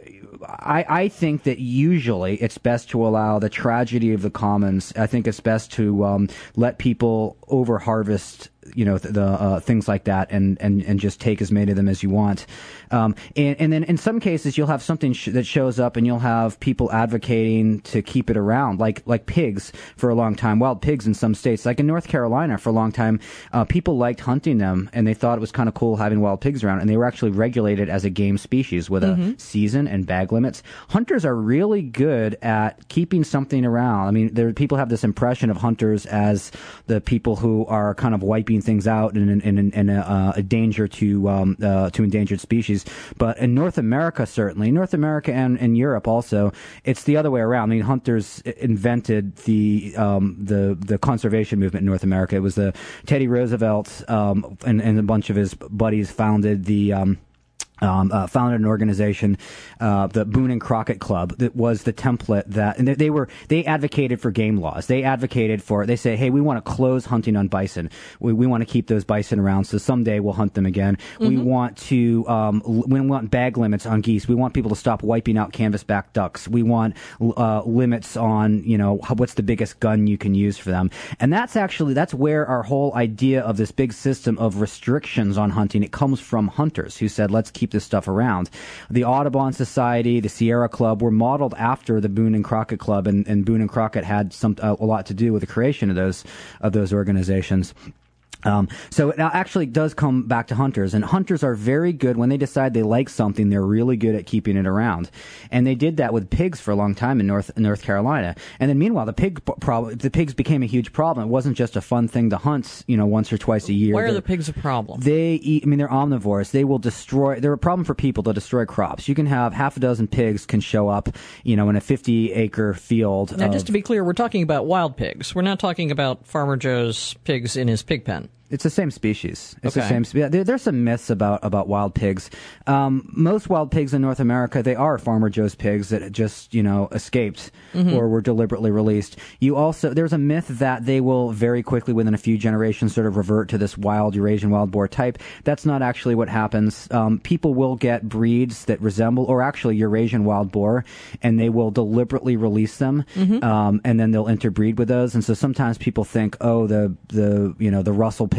I, I think that usually it's best to allow the tragedy of the commons. I think it's best to um, let people over-harvest, you know, the, the uh, things like that, and, and, and just take as many of them as you want. Um, and, and then in some cases, you'll have something sh- that shows up, and you'll have people advocating to keep it around, like like pigs for a long time, wild pigs in some states, like in North Carolina for a long time. Uh, people liked hunting them, and they thought it was kind of cool having wild pigs around, and they were actually regulated as a game species with mm-hmm. a season and bag limits. Hunters are really good at keeping something around. I mean, there people have this impression of hunters as the people who are kind of wiping things out and in, in, in a, a danger to um, uh, to endangered species. But in North America, certainly, North America and in Europe also, it's the other way around. I mean, hunters invented the um, the the conservation movement in North America. It was the Teddy Roosevelt um, and, and a bunch of his buddies founded the um, Um, uh, founded an organization, uh, the Boone and Crockett Club, that was the template that, and they, they were, they advocated for game laws. They advocated for, they say, hey, we want to close hunting on bison. We, we want to keep those bison around, so someday we'll hunt them again. Mm-hmm. We want to, um, we want bag limits on geese. We want people to stop wiping out canvasback ducks. We want, uh, limits on, you know, what's the biggest gun you can use for them. And that's actually, that's where our whole idea of this big system of restrictions on hunting, it comes from hunters who said, let's keep this stuff around. The Audubon Society, the Sierra Club were modeled after the Boone and Crockett Club, and, and Boone and Crockett had some a, a lot to do with the creation of those of those organizations. Um, so it actually does come back to hunters, and hunters are very good when they decide they like something. They're really good at keeping it around, and they did that with pigs for a long time in North North Carolina. And then meanwhile, the pig problem, the pigs became a huge problem. It wasn't just a fun thing to hunt, you know, once or twice a year. Why are they're, the pigs a problem? They eat. I mean, they're omnivores. They will destroy. They're a problem for people to destroy crops. You can have half a dozen pigs can show up, you know, in a fifty acre field. Now, of, just to be clear, we're talking about wild pigs. We're not talking about Farmer Joe's pigs in his pig pen. It's the same species. It's okay. the same. Spe- there, there's some myths about, about wild pigs. Um, most wild pigs in North America, they are Farmer Joe's pigs that just, you know, escaped mm-hmm. or were deliberately released. You also, there's a myth that they will very quickly, within a few generations, sort of revert to this wild Eurasian wild boar type. That's not actually what happens. Um, people will get breeds that resemble, or actually Eurasian wild boar, and they will deliberately release them, mm-hmm. um, and then they'll interbreed with those. And so sometimes people think, oh, the, the, you know, the Russell pig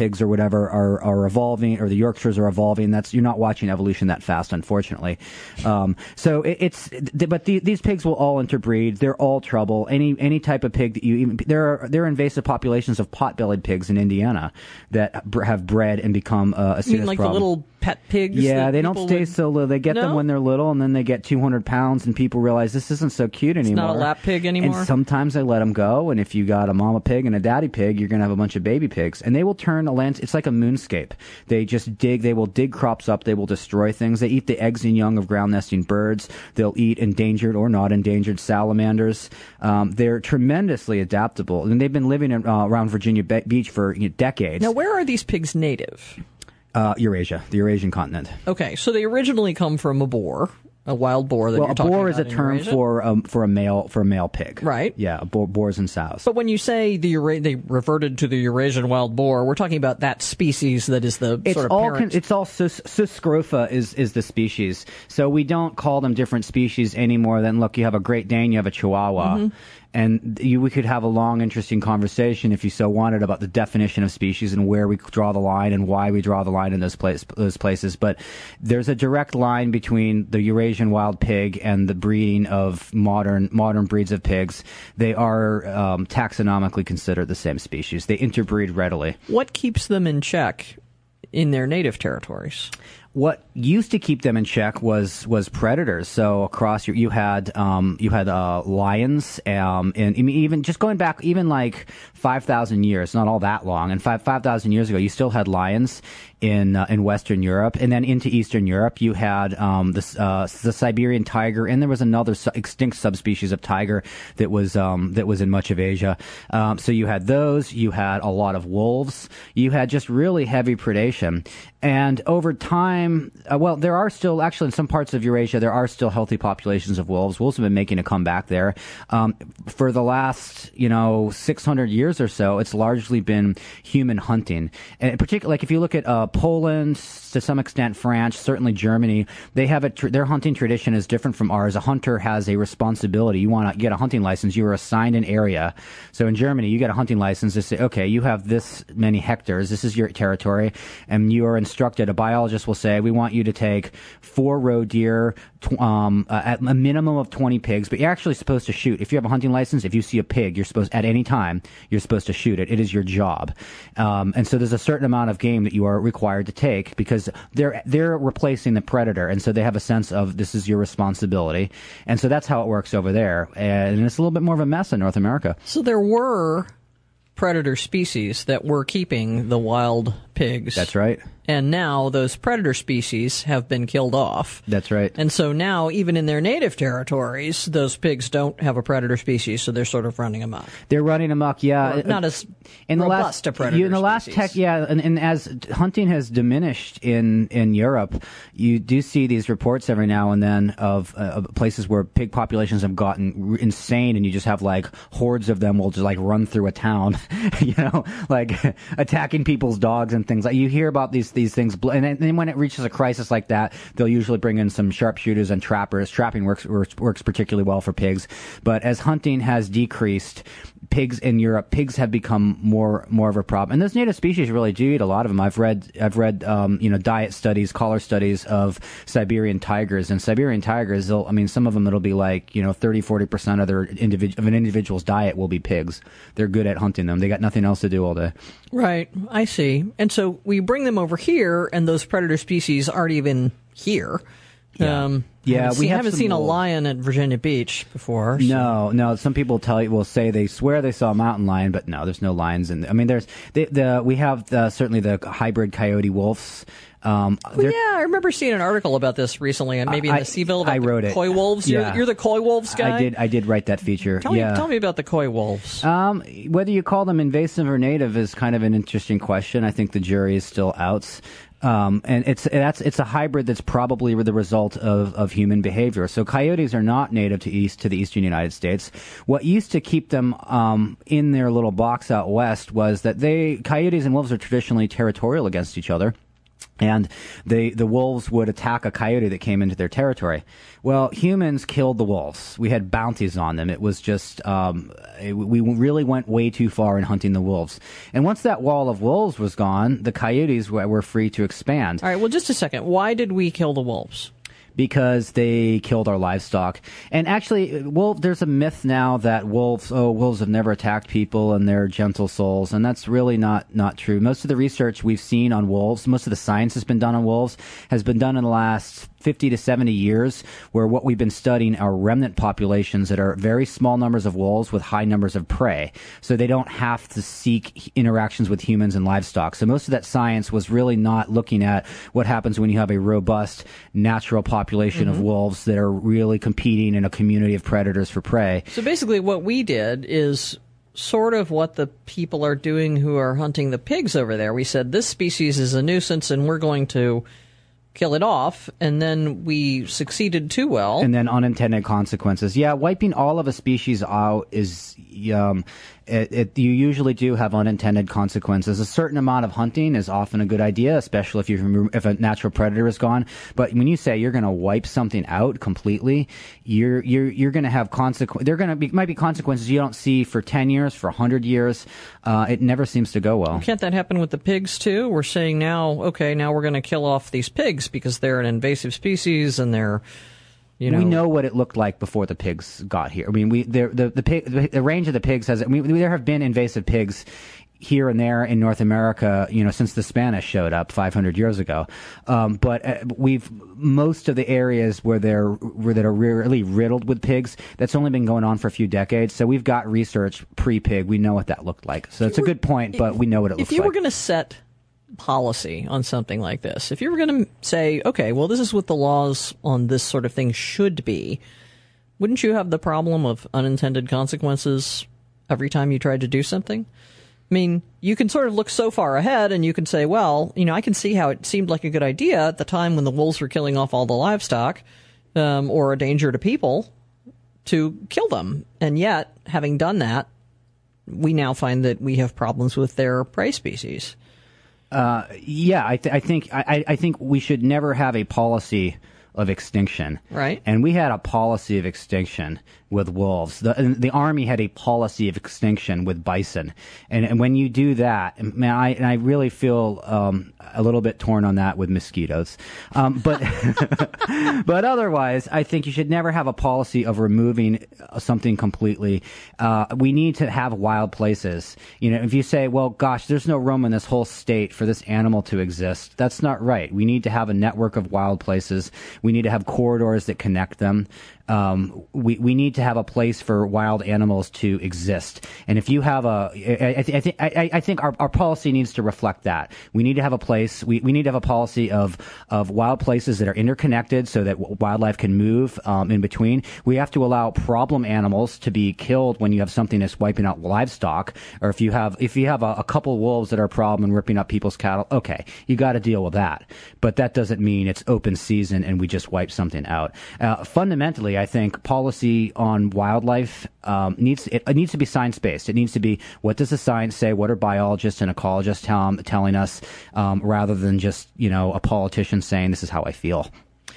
pigs or whatever are, are evolving, or the Yorkshires are evolving. That's, you're not watching evolution that fast, unfortunately. Um, so it, it's, but the, these pigs will all interbreed. They're all trouble. Any any type of pig that you even, there are there are invasive populations of pot-bellied pigs in Indiana that br- have bred and become uh, a serious You mean like problem. the little pet pigs? Yeah, that they don't people stay would- so little. They get No? them when they're little, and then they get two hundred pounds, and people realize this isn't so cute anymore. not a lap pig anymore? And sometimes they let them go, and if you got a mama pig and a daddy pig, you're going to have a bunch of baby pigs, and they will turn a land. It's like a moonscape. They just dig. They will dig crops up. They will destroy things. They eat the eggs and young of ground nesting birds. They'll eat endangered or not endangered salamanders. Um, they're tremendously adaptable, and they've been living in, uh, around Virginia Be- Beach for you know, decades. Now, where are these pigs native? Uh, Eurasia, the Eurasian continent. Okay, so they originally come from a boar, a wild boar that Well, you're a talking boar is about a in term Eurasia. for um, for a male for a male pig. Right. Yeah, bo- boars and sows. But when you say the Eura- they reverted to the Eurasian wild boar, we're talking about that species that is the It's sort of all parent. con- it's all sus- Suscrofa is is the species. So we don't call them different species any more than, look, you have a Great Dane, you have a Chihuahua. Mm-hmm. And you, we could have a long, interesting conversation if you so wanted about the definition of species and where we draw the line and why we draw the line in those, place, those places. But there's a direct line between the Eurasian wild pig and the breeding of modern modern breeds of pigs. They are um, taxonomically considered the same species. They interbreed readily. What keeps them in check in their native territories? What used to keep them in check was was predators. So across your, you had um, you had uh, lions, um, and I mean, even just going back, even like five thousand years, not all that long, and five five thousand years ago, you still had lions in uh, in Western Europe, and then into Eastern Europe, you had um, the uh, the Siberian tiger, and there was another su- extinct subspecies of tiger that was um, that was in much of Asia. Um, so you had those. You had a lot of wolves. You had just really heavy predation, and over time. Uh, well, there are still, actually in some parts of Eurasia, there are still healthy populations of wolves. Wolves have been making a comeback there. Um, for the last, you know, six hundred years or so, it's largely been human hunting. And in particular, like if you look at uh, Poland, to some extent France, certainly Germany, they have a, tr- their hunting tradition is different from ours. A hunter has a responsibility. You want to get a hunting license, you are assigned an area. So in Germany, you get a hunting license to say, okay, you have this many hectares, this is your territory, and you are instructed, a biologist will say, we want you to take four roe deer, tw- um, uh, at a minimum of twenty pigs, but you're actually supposed to shoot. If you have a hunting license, if you see a pig, you're supposed, at any time, you're supposed to shoot it. It is your job. Um, and so there's a certain amount of game that you are required to take because they're, they're replacing the predator. And so they have a sense of this is your responsibility. And so that's how it works over there. And it's a little bit more of a mess in North America. So there were predator species that were keeping the wild pigs. That's right. And now those predator species have been killed off. That's right. And so now, even in their native territories, those pigs don't have a predator species, so they're sort of running amok. They're running amok, yeah. Or not as in the robust last, a predator you, in the last species. tech, yeah, and, and as hunting has diminished in, in Europe, you do see these reports every now and then of, uh, of places where pig populations have gotten r- insane, and you just have like hordes of them will just like run through a town, you know, like attacking people's dogs and things like. You hear about these these things, and then, and then when it reaches a crisis like that, they'll usually bring in some sharpshooters and trappers. Trapping works works, works particularly well for pigs, but as hunting has decreased, pigs in Europe, pigs have become more more of a problem. And those native species really do eat a lot of them. I've read I've read um, you know diet studies, collar studies of Siberian tigers, and Siberian tigers. They'll, I mean, some of them it'll be like you know thirty, forty percent of their individual of an individual's diet will be pigs. They're good at hunting them. They got nothing else to do all day. Right, I see. And so we bring them over here, and those predator species aren't even here. Yeah. Um, Yeah, haven't we seen, have haven't some seen a wolves. lion at Virginia Beach before. so- No, no. Some people tell you will say they swear they saw a mountain lion, but no, there's no lions in. I mean, there's the, the we have the, certainly the hybrid coyote wolves. Um, Well, they're- yeah, I remember seeing an article about this recently, and maybe in I- the Seaville. About I wrote the it. Coy wolves. You're, Yeah. you're the coy wolves guy. I did. I did write that feature. Tell yeah. me, tell me about the coy wolves. Um, whether you call them invasive or native is kind of an interesting question. I think the jury is still out. Um, and it's that's it's a hybrid that's probably the result of, of human behavior. So coyotes are not native to east to the eastern United States. What used to keep them um, in their little box out west was that they coyotes and wolves are traditionally territorial against each other. And the the wolves would attack a coyote that came into their territory. Well, humans killed the wolves. We had bounties on them. It was just um, it, we really went way too far in hunting the wolves. And once that wall of wolves was gone, the coyotes were, were free to expand. All right. Well, just a second. Why did we kill the wolves? Because they killed our livestock. And actually, wolf, there's a myth now that wolves, oh, wolves have never attacked people and they're gentle souls. And that's really not, not true. Most of the research we've seen on wolves, most of the science that's been done on wolves has been done in the last fifty to seventy years, where what we've been studying are remnant populations that are very small numbers of wolves with high numbers of prey. So they don't have to seek interactions with humans and livestock. So most of that science was really not looking at what happens when you have a robust natural population mm-hmm. of wolves that are really competing in a community of predators for prey. So basically what we did is sort of what the people are doing who are hunting the pigs over there. We said this species is a nuisance and we're going to kill it off, and then we succeeded too well. And then unintended consequences. Yeah, wiping all of a species out is, um, it, it, you usually do have unintended consequences. A certain amount of hunting is often a good idea, especially if you if a natural predator is gone. But when you say you're going to wipe something out completely, you're you're you're going to have consequences. There going to be might be consequences you don't see for ten years, for a hundred years. Uh, it never seems to go well. Can't that happen with the pigs too? We're saying now, okay, now we're going to kill off these pigs because they're an invasive species and they're, you know. We know what it looked like before the pigs got here. I mean, we the the the, pig, the, the range of the pigs has. I mean, there have been invasive pigs here and there in North America, you know, since the Spanish showed up five hundred years ago. Um, but uh, we've most of the areas where they're where that are really riddled with pigs. That's only been going on for a few decades. So we've got research pre-pig. We know what that looked like. So it's a good point, but we know what it looks like. If you were going to set policy on something like this, if you were going to say, okay, well, this is what the laws on this sort of thing should be, wouldn't you have the problem of unintended consequences every time you tried to do something? I mean, you can sort of look so far ahead and you can say, well, you know, I can see how it seemed like a good idea at the time when the wolves were killing off all the livestock um, or a danger to people to kill them. And yet, having done that, we now find that we have problems with their prey species. Uh, yeah, I, th- I think I, I think we should never have a policy of extinction. Right. And we had a policy of extinction with wolves. The the Army had a policy of extinction with bison. And, and when you do that, man, I, and I really feel um, a little bit torn on that with mosquitoes. Um, but but otherwise, I think you should never have a policy of removing something completely. Uh, we need to have wild places. You know, if you say, well, gosh, there's no room in this whole state for this animal to exist, that's not right. We need to have a network of wild places. We need to have corridors that connect them. Um, we, we need to have a place for wild animals to exist. And if you have a, I, I, th- I, I think our, our policy needs to reflect that. We need to have a place, we, we need to have a policy of, of wild places that are interconnected so that wildlife can move, um, in between. We have to allow problem animals to be killed when you have something that's wiping out livestock, or if you have, if you have a, a couple wolves that are a problem and ripping up people's cattle, okay, you gotta deal with that. But that doesn't mean it's open season and we just wipe something out. Uh, fundamentally, I think policy on wildlife um, needs it, it needs to be science based. It needs to be, what does the science say? What are biologists and ecologists tell, telling us, um, rather than just, you know, a politician saying this is how I feel.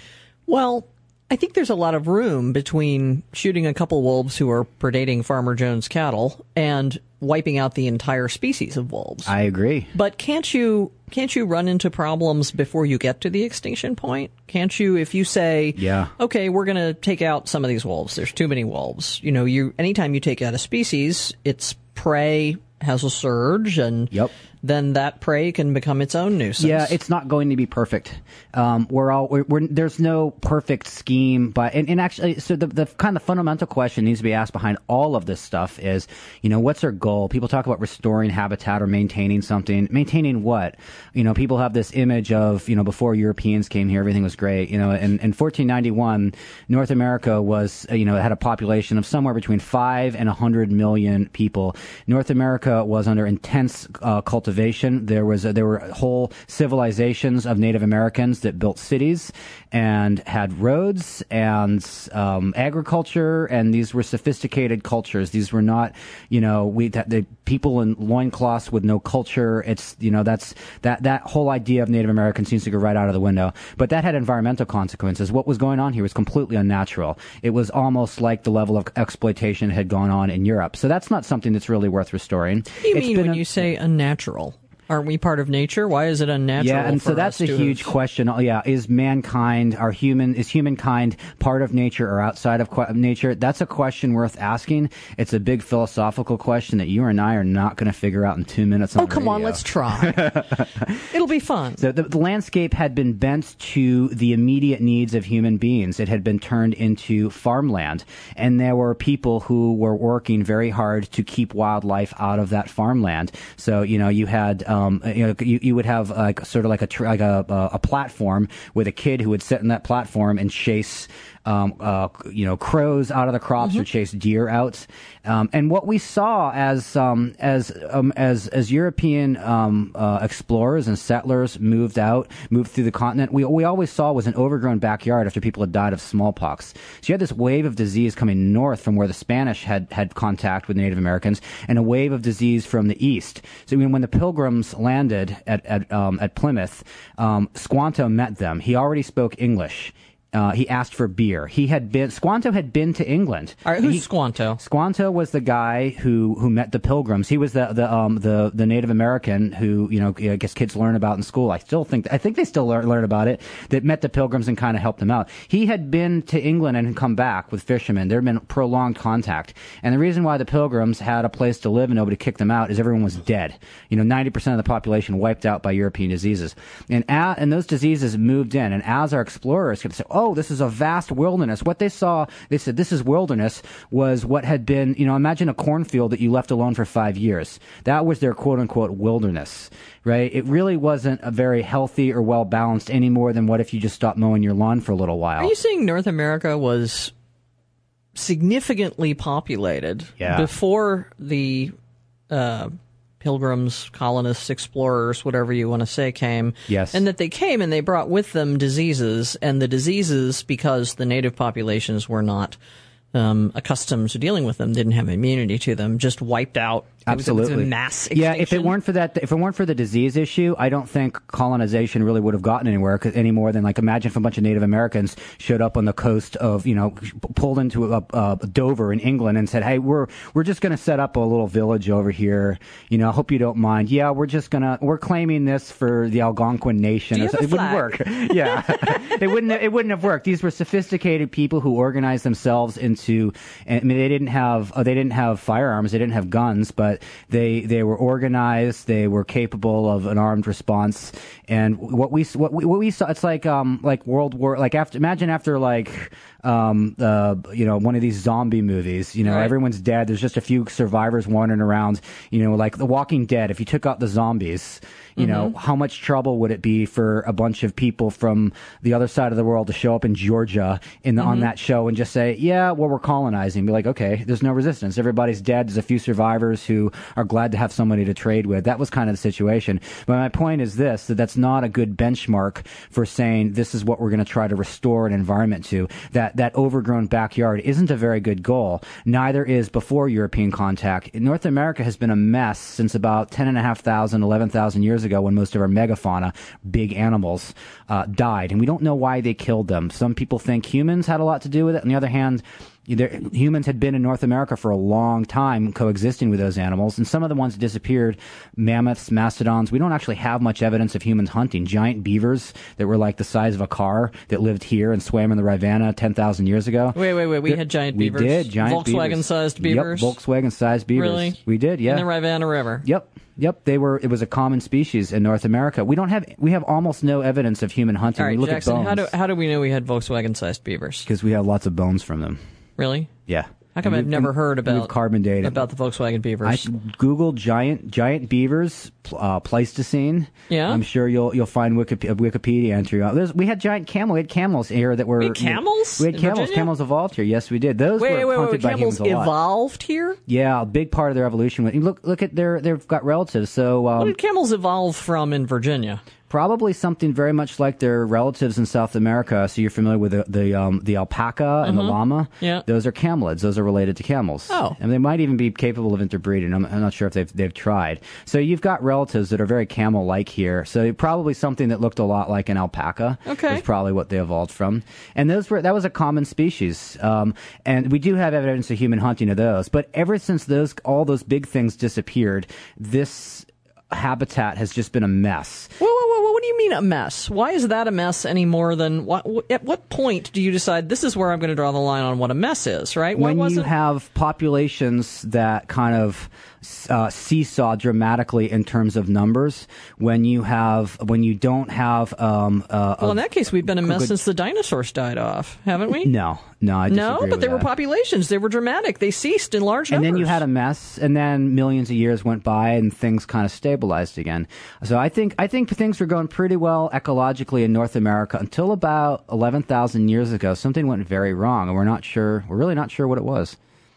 Well, I think there's a lot of room between shooting a couple wolves who are predating Farmer Jones' cattle and wiping out the entire species of wolves. I agree. But can't you can't you run into problems before you get to the extinction point? Can't you, if you say, yeah, okay, we're going to take out some of these wolves, there's too many wolves. You know, you anytime you take out a species, its prey has a surge, and yep. then that prey can become its own nuisance. Yeah, it's not going to be perfect. Um, we're all we're, we're, there's no perfect scheme, but and, and actually, so the the kind of fundamental question needs to be asked behind all of this stuff is, you know, what's our goal? People talk about restoring habitat or maintaining something. Maintaining what? You know, people have this image of, you know, before Europeans came here, everything was great. You know, in, in fourteen ninety-one, North America was, you know, had a population of somewhere between five and a hundred million people. North America was under intense uh, cultivation cultivation. There was a, there were whole civilizations of Native Americans that built cities and had roads and um, agriculture, and these were sophisticated cultures. These were not, you know, we the, the people in loincloths with no culture. It's, you know, that's that that whole idea of Native Americans seems to go right out of the window. But that had environmental consequences. What was going on here was completely unnatural. It was almost like the level of exploitation had gone on in Europe. So that's not something that's really worth restoring. What do you It's mean been when a- you say unnatural? Aren't we part of nature? Why is it unnatural? Yeah, and for so that's us a to huge have- question. Oh, yeah, is mankind, are human, is humankind part of nature or outside of qu- nature? That's a question worth asking. It's a big philosophical question that you and I are not going to figure out in two minutes on Oh, come on, radio. let's try. It'll be fun. So the, the landscape had been bent to the immediate needs of human beings. It had been turned into farmland, and there were people who were working very hard to keep wildlife out of that farmland. So, you know, you had, um, you know, you, you would have like sort of like a tr- like a, a a platform with a kid who would sit in that platform and chase. Um, uh, you know, crows out of the crops Mm-hmm. or chase deer out, um, and what we saw as um, as um, as as European um, uh, explorers and settlers moved out, moved through the continent, we we always saw was an overgrown backyard after people had died of smallpox. So you had this wave of disease coming north from where the Spanish had had contact with Native Americans, and a wave of disease from the east. So when, when the Pilgrims landed at at um, at Plymouth, um, Squanto met them. He already spoke English. Uh, he asked for beer. He had been Squanto had been to England. All right, who's He- Squanto? Squanto was the guy who, who met the Pilgrims. He was the the um the, the Native American who, you know, I guess kids learn about in school. I still think I think they still learn, learn about it. That met the Pilgrims and kind of helped them out. He had been to England and had come back with fishermen. There had been prolonged contact, and the reason why the Pilgrims had a place to live and nobody kicked them out is everyone was dead. You know, ninety percent of the population wiped out by European diseases, and a, and those diseases moved in. And as our explorers kept saying, "Oh, this is a vast wilderness," what they saw, they said, this is wilderness, was what had been, you know, imagine a cornfield that you left alone for five years. That was their quote-unquote wilderness, right? It really wasn't a very healthy or well-balanced any more than what if you just stopped mowing your lawn for a little while. Are you saying North America was significantly populated Yeah. before the uh, pilgrims, colonists, explorers, whatever you want to say, came? Yes. And that they came and they brought with them diseases, and the diseases, because the native populations were not um, accustomed to dealing with them, didn't have immunity to them, just wiped out. It was- Absolutely. it was a mass Yeah, if it extinction. weren't for that, if it weren't for the disease issue, I don't think colonization really would have gotten anywhere 'cause- any more than, like, imagine if a bunch of Native Americans showed up on the coast of, you know, p- pulled into a, a Dover in England and said, "Hey, we're we're just going to set up a little village over here. You know, I hope you don't mind. Yeah, we're just gonna we're claiming this for the Algonquin Nation." Do you Or so- have a it wouldn't flag? work. Yeah, it wouldn't it wouldn't have worked. These were sophisticated people who organized themselves into. I mean, they didn't have uh, they didn't have firearms, they didn't have guns, but they they were organized. They were capable of an armed response. And what we what we, what we saw, it's like um like World War, like after imagine after like um uh you know one of these zombie movies. You know, Right. everyone's dead. There's just a few survivors wandering around. You know, like The Walking Dead. If you took out the zombies, you know, how much trouble would it be for a bunch of people from the other side of the world to show up in Georgia in the, on that show and just say, yeah, well, we're colonizing. Be like, okay, there's no resistance. Everybody's dead. There's a few survivors who are glad to have somebody to trade with. That was kind of the situation. But my point is this, that that's not a good benchmark for saying this is what we're going to try to restore an environment to. That, that overgrown backyard isn't a very good goal. Neither is before European contact. North America has been a mess since about ten and a half thousand, eleven thousand years ago when most of our megafauna, big animals, uh, died. And we don't know why they killed them. Some people think humans had a lot to do with it. On the other hand, there, humans had been in North America for a long time coexisting with those animals, and some of the ones that disappeared, mammoths, mastodons, we don't actually have much evidence of humans hunting. Giant beavers that were like the size of a car that lived here and swam in the Rivanna ten thousand years ago. Wait, wait, wait. We There- had giant we beavers. did, giant beavers. Volkswagen-sized beavers. Yep, Volkswagen-sized beavers. Really? We did, yeah. In the Rivanna River. Yep. Yep, they were. It was a common species in North America. We don't have. We have almost no evidence of human hunting. All right, we look Jackson, at how do bones how do we know we had Volkswagen-sized beavers? because we have lots of bones from them. Really? Yeah. How come I've never heard about we've carbon dated about the Volkswagen beavers? I Google giant giant beavers uh, Pleistocene. Yeah, I'm sure you'll you'll find Wikipedia, a Wikipedia entry. There's, we had giant camel. We had camels here that were we had camels. We had in camels. Virginia? Camels evolved here. Yes, we did. Those wait, were wait, hunted wait, by camels humans a lot. evolved here. Yeah, a big part of their evolution. Look look at their they've got relatives. So um, what did camels evolve from in Virginia? Probably something very much like their relatives in South America. So you're familiar with the the, um, the alpaca and uh-huh. the llama. Yeah, those are camelids. Those are related to camels. Oh, and they might even be capable of interbreeding. I'm, I'm not sure if they've they've tried. So you've got relatives that are very camel-like here. So probably something that looked a lot like an alpaca. Okay, is probably what they evolved from. And those were that was a common species. Um, and we do have evidence of human hunting of those. But ever since those all those big things disappeared, this habitat has just been a mess. Whoa, whoa, whoa, what do you mean a mess? Why is that a mess any more than what, at what point do you decide this is where I'm going to draw the line on what a mess is, right? Why when wasn't... you have populations that kind of uh, seesaw dramatically in terms of numbers, when you have when you don't have um, uh, well, a, in that case, we've been a mess good... since the dinosaurs died off, haven't we? No, no, I disagree no, but with they that. were populations. They were dramatic. They ceased in large and numbers. then you had a mess, and then millions of years went by, and things kind of stabilized again. So I think I think things were going pretty well ecologically in North America until about eleven thousand years ago. Something went very wrong, and we're not sure. We're really not sure what it was.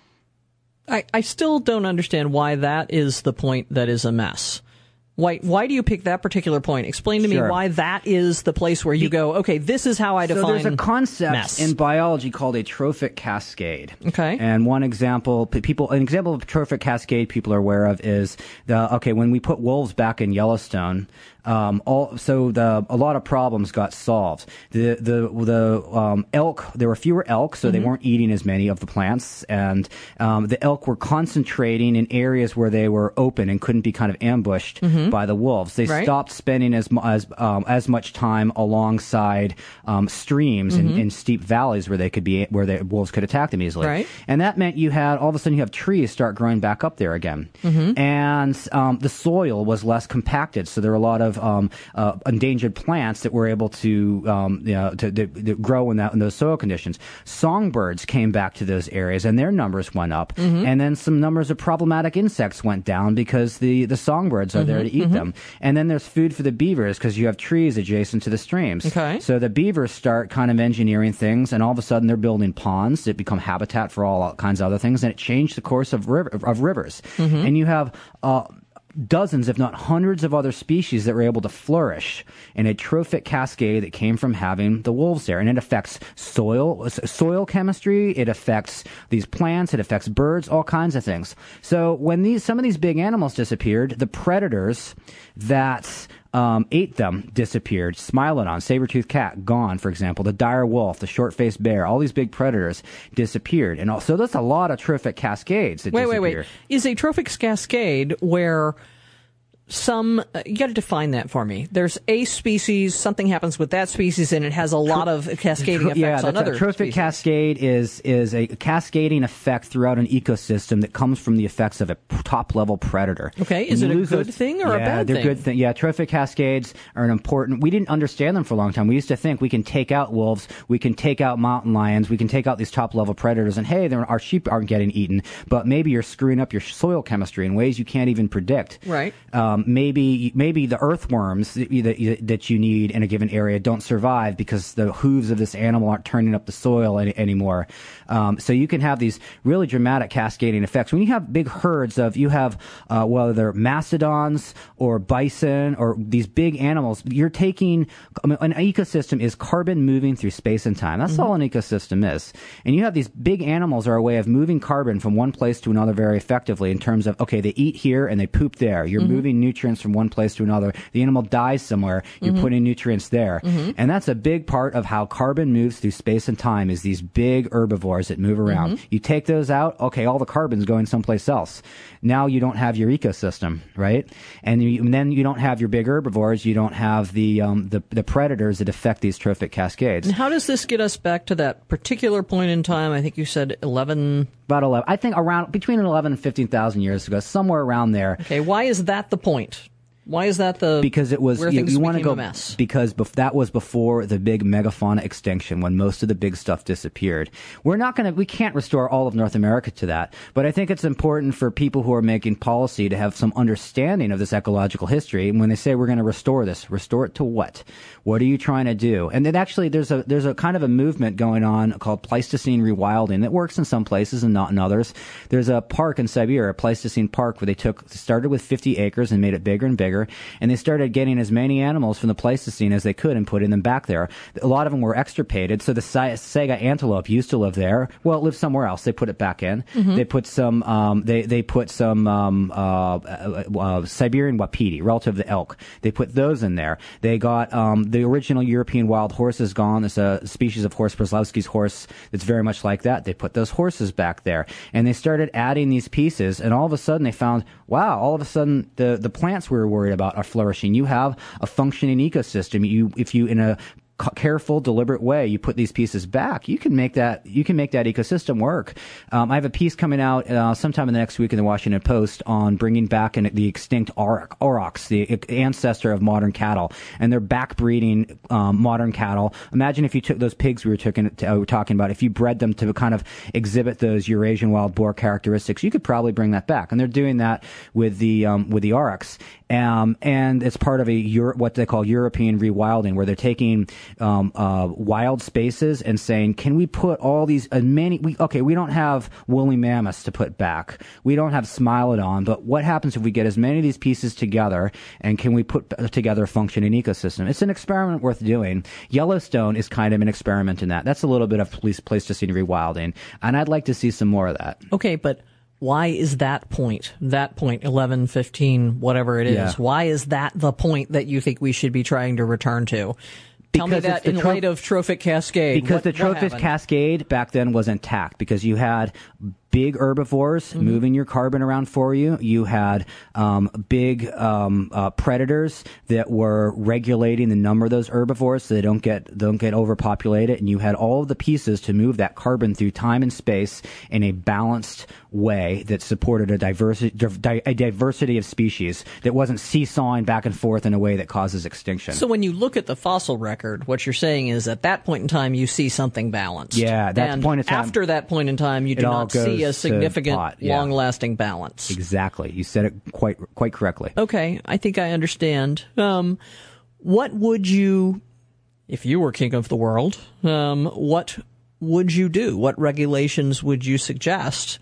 I, I still don't understand why that is the point that is a mess. Why why do you pick that particular point? Explain to Sure. me why that is the place where you go, okay, this is how I define So there's a concept mess. in biology called a trophic cascade. Okay. And one example, p- people, an example of a trophic cascade people are aware of is the, okay, when we put wolves back in Yellowstone, um, all, so the, a lot of problems got solved. The, the, the, um, elk, there were fewer elk, so mm-hmm. they weren't eating as many of the plants, and, um, the elk were concentrating in areas where they were open and couldn't be kind of ambushed mm-hmm. by the wolves. They right. stopped spending as, mu- as, um, as much time alongside, um, streams mm-hmm. and, and steep valleys where they could be, where the wolves could attack them easily. Right. And that meant you had, all of a sudden you have trees start growing back up there again. Mm-hmm. And, um, the soil was less compacted, so there were a lot of Um, uh, endangered plants that were able to, um, you know, to, to, to grow in that in those soil conditions. Songbirds came back to those areas, and their numbers went up. Mm-hmm. And then some numbers of problematic insects went down because the, the songbirds are mm-hmm. there to eat mm-hmm. them. And then there's food for the beavers because you have trees adjacent to the streams. Okay. So the beavers start kind of engineering things, and all of a sudden they're building ponds that become habitat for all kinds of other things, and it changed the course of river, of rivers. Mm-hmm. And you have uh, dozens, if not hundreds of other species that were able to flourish in a trophic cascade that came from having the wolves there. And it affects soil, soil chemistry. It affects these plants. It affects birds, all kinds of things. So when these, some of these big animals disappeared, the predators that Um, ate them disappeared. Smilodon, saber-toothed cat, gone, for example. The dire wolf, the short-faced bear, all these big predators disappeared. And also, that's a lot of trophic cascades that wait, disappear. Wait, wait, wait. Is a trophic cascade where some, uh, you got to define that for me. There's a species, something happens with that species, and it has a lot of cascading effects yeah, on other a trophic species. cascade is is a cascading effect throughout an ecosystem that comes from the effects of a top level predator. Okay, is When it you a lose good those, thing or yeah, a bad they're thing? good thing. Yeah, trophic cascades are an important. We didn't understand them for a long time. We used to think we can take out wolves, we can take out mountain lions, we can take out these top level predators, and hey, our sheep aren't getting eaten. But maybe you're screwing up your soil chemistry in ways you can't even predict. Right. Um, maybe. Maybe the earthworms that you, that you need in a given area don't survive because the hooves of this animal aren't turning up the soil any, anymore. Um, so you can have these really dramatic cascading effects. When you have big herds of, you have uh, whether they're mastodons or bison or these big animals, you're taking, I mean, an ecosystem is carbon moving through space and time. That's mm-hmm. all an ecosystem is. And you have these big animals are a way of moving carbon from one place to another very effectively in terms of, okay, they eat here and they poop there. You're mm-hmm. moving nutrients from one place to another. The animal dies somewhere. You're mm-hmm. putting nutrients there. Mm-hmm. And that's a big part of how carbon moves through space and time is these big herbivores that move around. Mm-hmm. You take those out, okay, all the carbon's going someplace else. Now you don't have your ecosystem, right? And, you, and then you don't have your big herbivores. You don't have the, um, the, the predators that affect these trophic cascades. And how does this get us back to that particular point in time? I think you said eleven... About eleven. I think around, between eleven and fifteen thousand years ago, somewhere around there. Okay, why is that the point? Why is that the because it was where you, things you want to became go a mess? Because bef- that was before the big megafauna extinction, when most of the big stuff disappeared. We're not going to, we can't restore all of North America to that, but I think it's important for people who are making policy to have some understanding of this ecological history. And when they say we're going to restore this, restore it to what? What are you trying to do? And then actually, there's a there's a kind of a movement going on called Pleistocene rewilding that works in some places and not in others. There's a park in Siberia, a Pleistocene park, where they took started with fifty acres and made it bigger and bigger, and they started getting as many animals from the Pleistocene as they could and putting them back there. A lot of them were extirpated, so the Saiga antelope used to live there. Well, it lived somewhere else. They put it back in. Mm-hmm. They put some. Um, they they put some um, uh, uh, uh, Siberian wapiti, relative to elk. They put those in there. They got um, the original European wild horse is gone. There's a species of horse, Brzezinski's horse, that's very much like that. They put those horses back there, and they started adding these pieces, and all of a sudden they found, wow, all of a sudden the the plants we were worried about are flourishing. You have a functioning ecosystem. You, if you in a careful, deliberate way, you put these pieces back, you can make that you can make that ecosystem work. Um, I have a piece coming out uh, sometime in the next week in the Washington Post on bringing back an, the extinct aurochs, the ancestor of modern cattle, and they're back breeding um, modern cattle. Imagine if you took those pigs we were, took, uh, we were talking about, if you bred them to kind of exhibit those Eurasian wild boar characteristics, you could probably bring that back. And they're doing that with the um, with the aurochs. Um, and it's part of a Euro- what they call European rewilding, where they're taking um, uh, wild spaces and saying, can we put all these uh, many? We, okay, we don't have woolly mammoths to put back. We don't have Smilodon, but what happens if we get as many of these pieces together, and can we put together a functioning ecosystem? It's an experiment worth doing. Yellowstone is kind of an experiment in that. That's a little bit of Pleistocene rewilding, and I'd like to see some more of that. Okay, but why is that point, that point, eleven, fifteen, whatever it is, Yeah. why is that the point that you think we should be trying to return to? Tell Because me that it's the in tro- light of Trophic Cascade. Because What- the what Trophic happened? Cascade back then was intact, because you had big herbivores mm-hmm. moving your carbon around for you. You had um, big um, uh, predators that were regulating the number of those herbivores so they don't get don't get overpopulated. And you had all of the pieces to move that carbon through time and space in a balanced way that supported a diversity a diversity of species that wasn't seesawing back and forth in a way that causes extinction. So when you look at the fossil record, what you're saying is at that point in time you see something balanced. Yeah, that's and the point in time. After that point in time, you do not see a significant, pot, yeah. long-lasting balance. Exactly. You said it quite quite correctly. Okay, I think I understand. Um, what would you, if you were king of the world, um, what would you do? What regulations would you suggest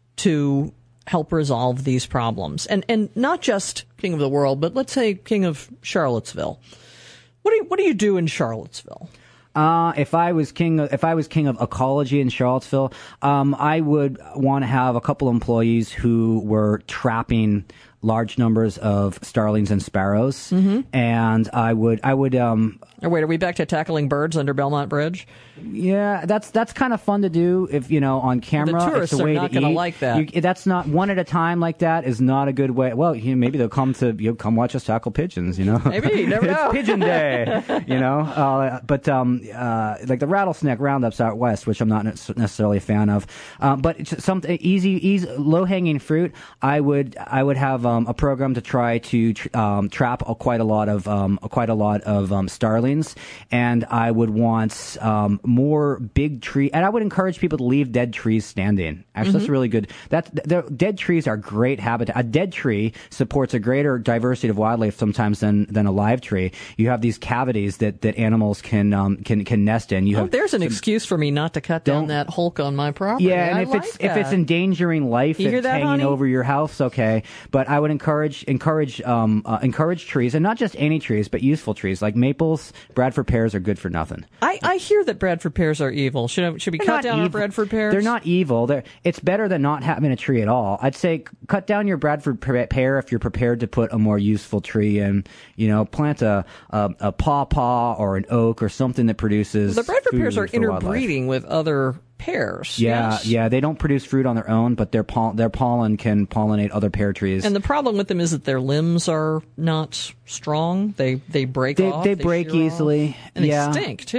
to help resolve these problems? And and not just king of the world, but let's say king of Charlottesville. What do you, what do you do in Charlottesville? Uh, if I was king, of, if I was king of ecology in Charlottesville, um, I would want to have a couple employees who were trapping large numbers of starlings and sparrows, mm-hmm. and I would, I would. Um, or wait, are we back to tackling birds under Belmont Bridge? Yeah, that's that's kind of fun to do if you know on camera. The tourists it's a way are not going to like that. You, that's not one at a time like that is not a good way. Well, you know, maybe they'll come to you know, come watch us tackle pigeons. You know, maybe you never know. It's Pigeon Day. You know, uh, but um, uh, like the rattlesnake roundups out west, which I'm not necessarily a fan of. Um, but it's something easy, easy, low hanging fruit. I would I would have um, a program to try to tr- um, trap a, quite a lot of um, quite a lot of um, starlings, and I would want um, more big tree, and I would encourage people to leave dead trees standing. Actually, mm-hmm. that's really good. That the dead trees are great habitat. A dead tree supports a greater diversity of wildlife sometimes than than a live tree. You have these cavities that, that animals can um, can can nest in. You oh, have there's an some, excuse for me not to cut down that hulk on my property. Yeah, and I if like it's that. if it's endangering life, you it's that, hanging honey? over your house, okay. But I would encourage encourage um, uh, encourage trees, and not just any trees, but useful trees like maples. Bradford pears are good for nothing. I, I hear that Bradford pears are evil. Should I, should we They're cut not down evil. our Bradford pears? They're not evil. They're, it's better than not having a tree at all. I'd say cut down your Bradford pear if you're prepared to put a more useful tree in. You know, plant a a, a pawpaw or an oak or something that produces. The Bradford food pears are for interbreeding wildlife. with other pears. Yeah, yes? yeah. They don't produce fruit on their own, but their poll- their pollen can pollinate other pear trees. And the problem with them is that their limbs are not strong. They they break they, off. They they break shear easily. off, and yeah. they stink too.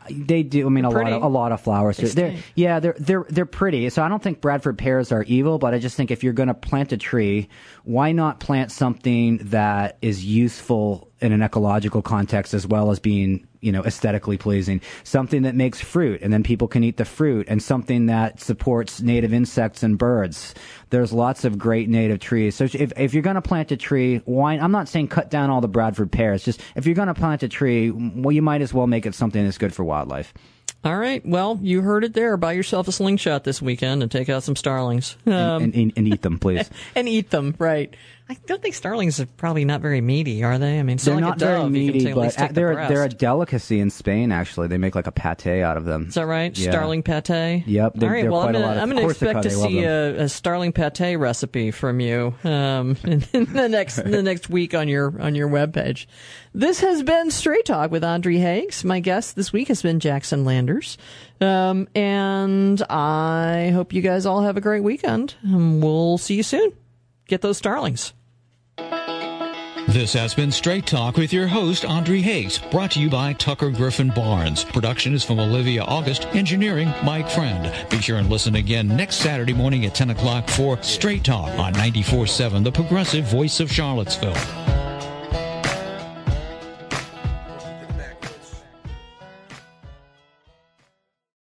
They do. I mean, a Pretty. lot of a lot of flowers. They They're, stink. yeah, they're they're they're pretty. So I don't think Bradford pears are evil, but I just think if you're going to plant a tree, why not plant something that is useful in an ecological context as well as being, you know, aesthetically pleasing. Something that makes fruit, and then people can eat the fruit, and something that supports native insects and birds. There's lots of great native trees. So if if you're going to plant a tree, why? I'm not saying cut down all the Bradford pears. Just if you're going to plant a tree, well, you might as well make it something that's good for wildlife. All right. Well, you heard it there. Buy yourself a slingshot this weekend and take out some starlings. Um, and, and, and eat them, please. and eat them, right. I don't think starlings are probably not very meaty, are they? I mean, it's they're not like not a very dove. You can meaty, take- at least but take the they're breast. they're a delicacy in Spain. Actually, they make like a pate out of them. Is that right? Yeah. Starling pate? Yep, they're- All right, they're well, I'm quite a gonna, lot of- I'm gonna Corsica, expect to they love see a, a starling pate recipe from you um, in, in the next in the next week on your on your webpage. This has been Straight Talk with Andre Higgs. My guest this week has been Jackson Landers. Um, and I hope you guys all have a great weekend. And we'll see you soon. Get those starlings. This has been Straight Talk with your host, Andre Higgs, brought to you by Tucker Griffin Barnes. Production is from Olivia August, engineering Mike Friend. Be sure and listen again next Saturday morning at ten o'clock for Straight Talk on ninety-four point seven, the progressive voice of Charlottesville.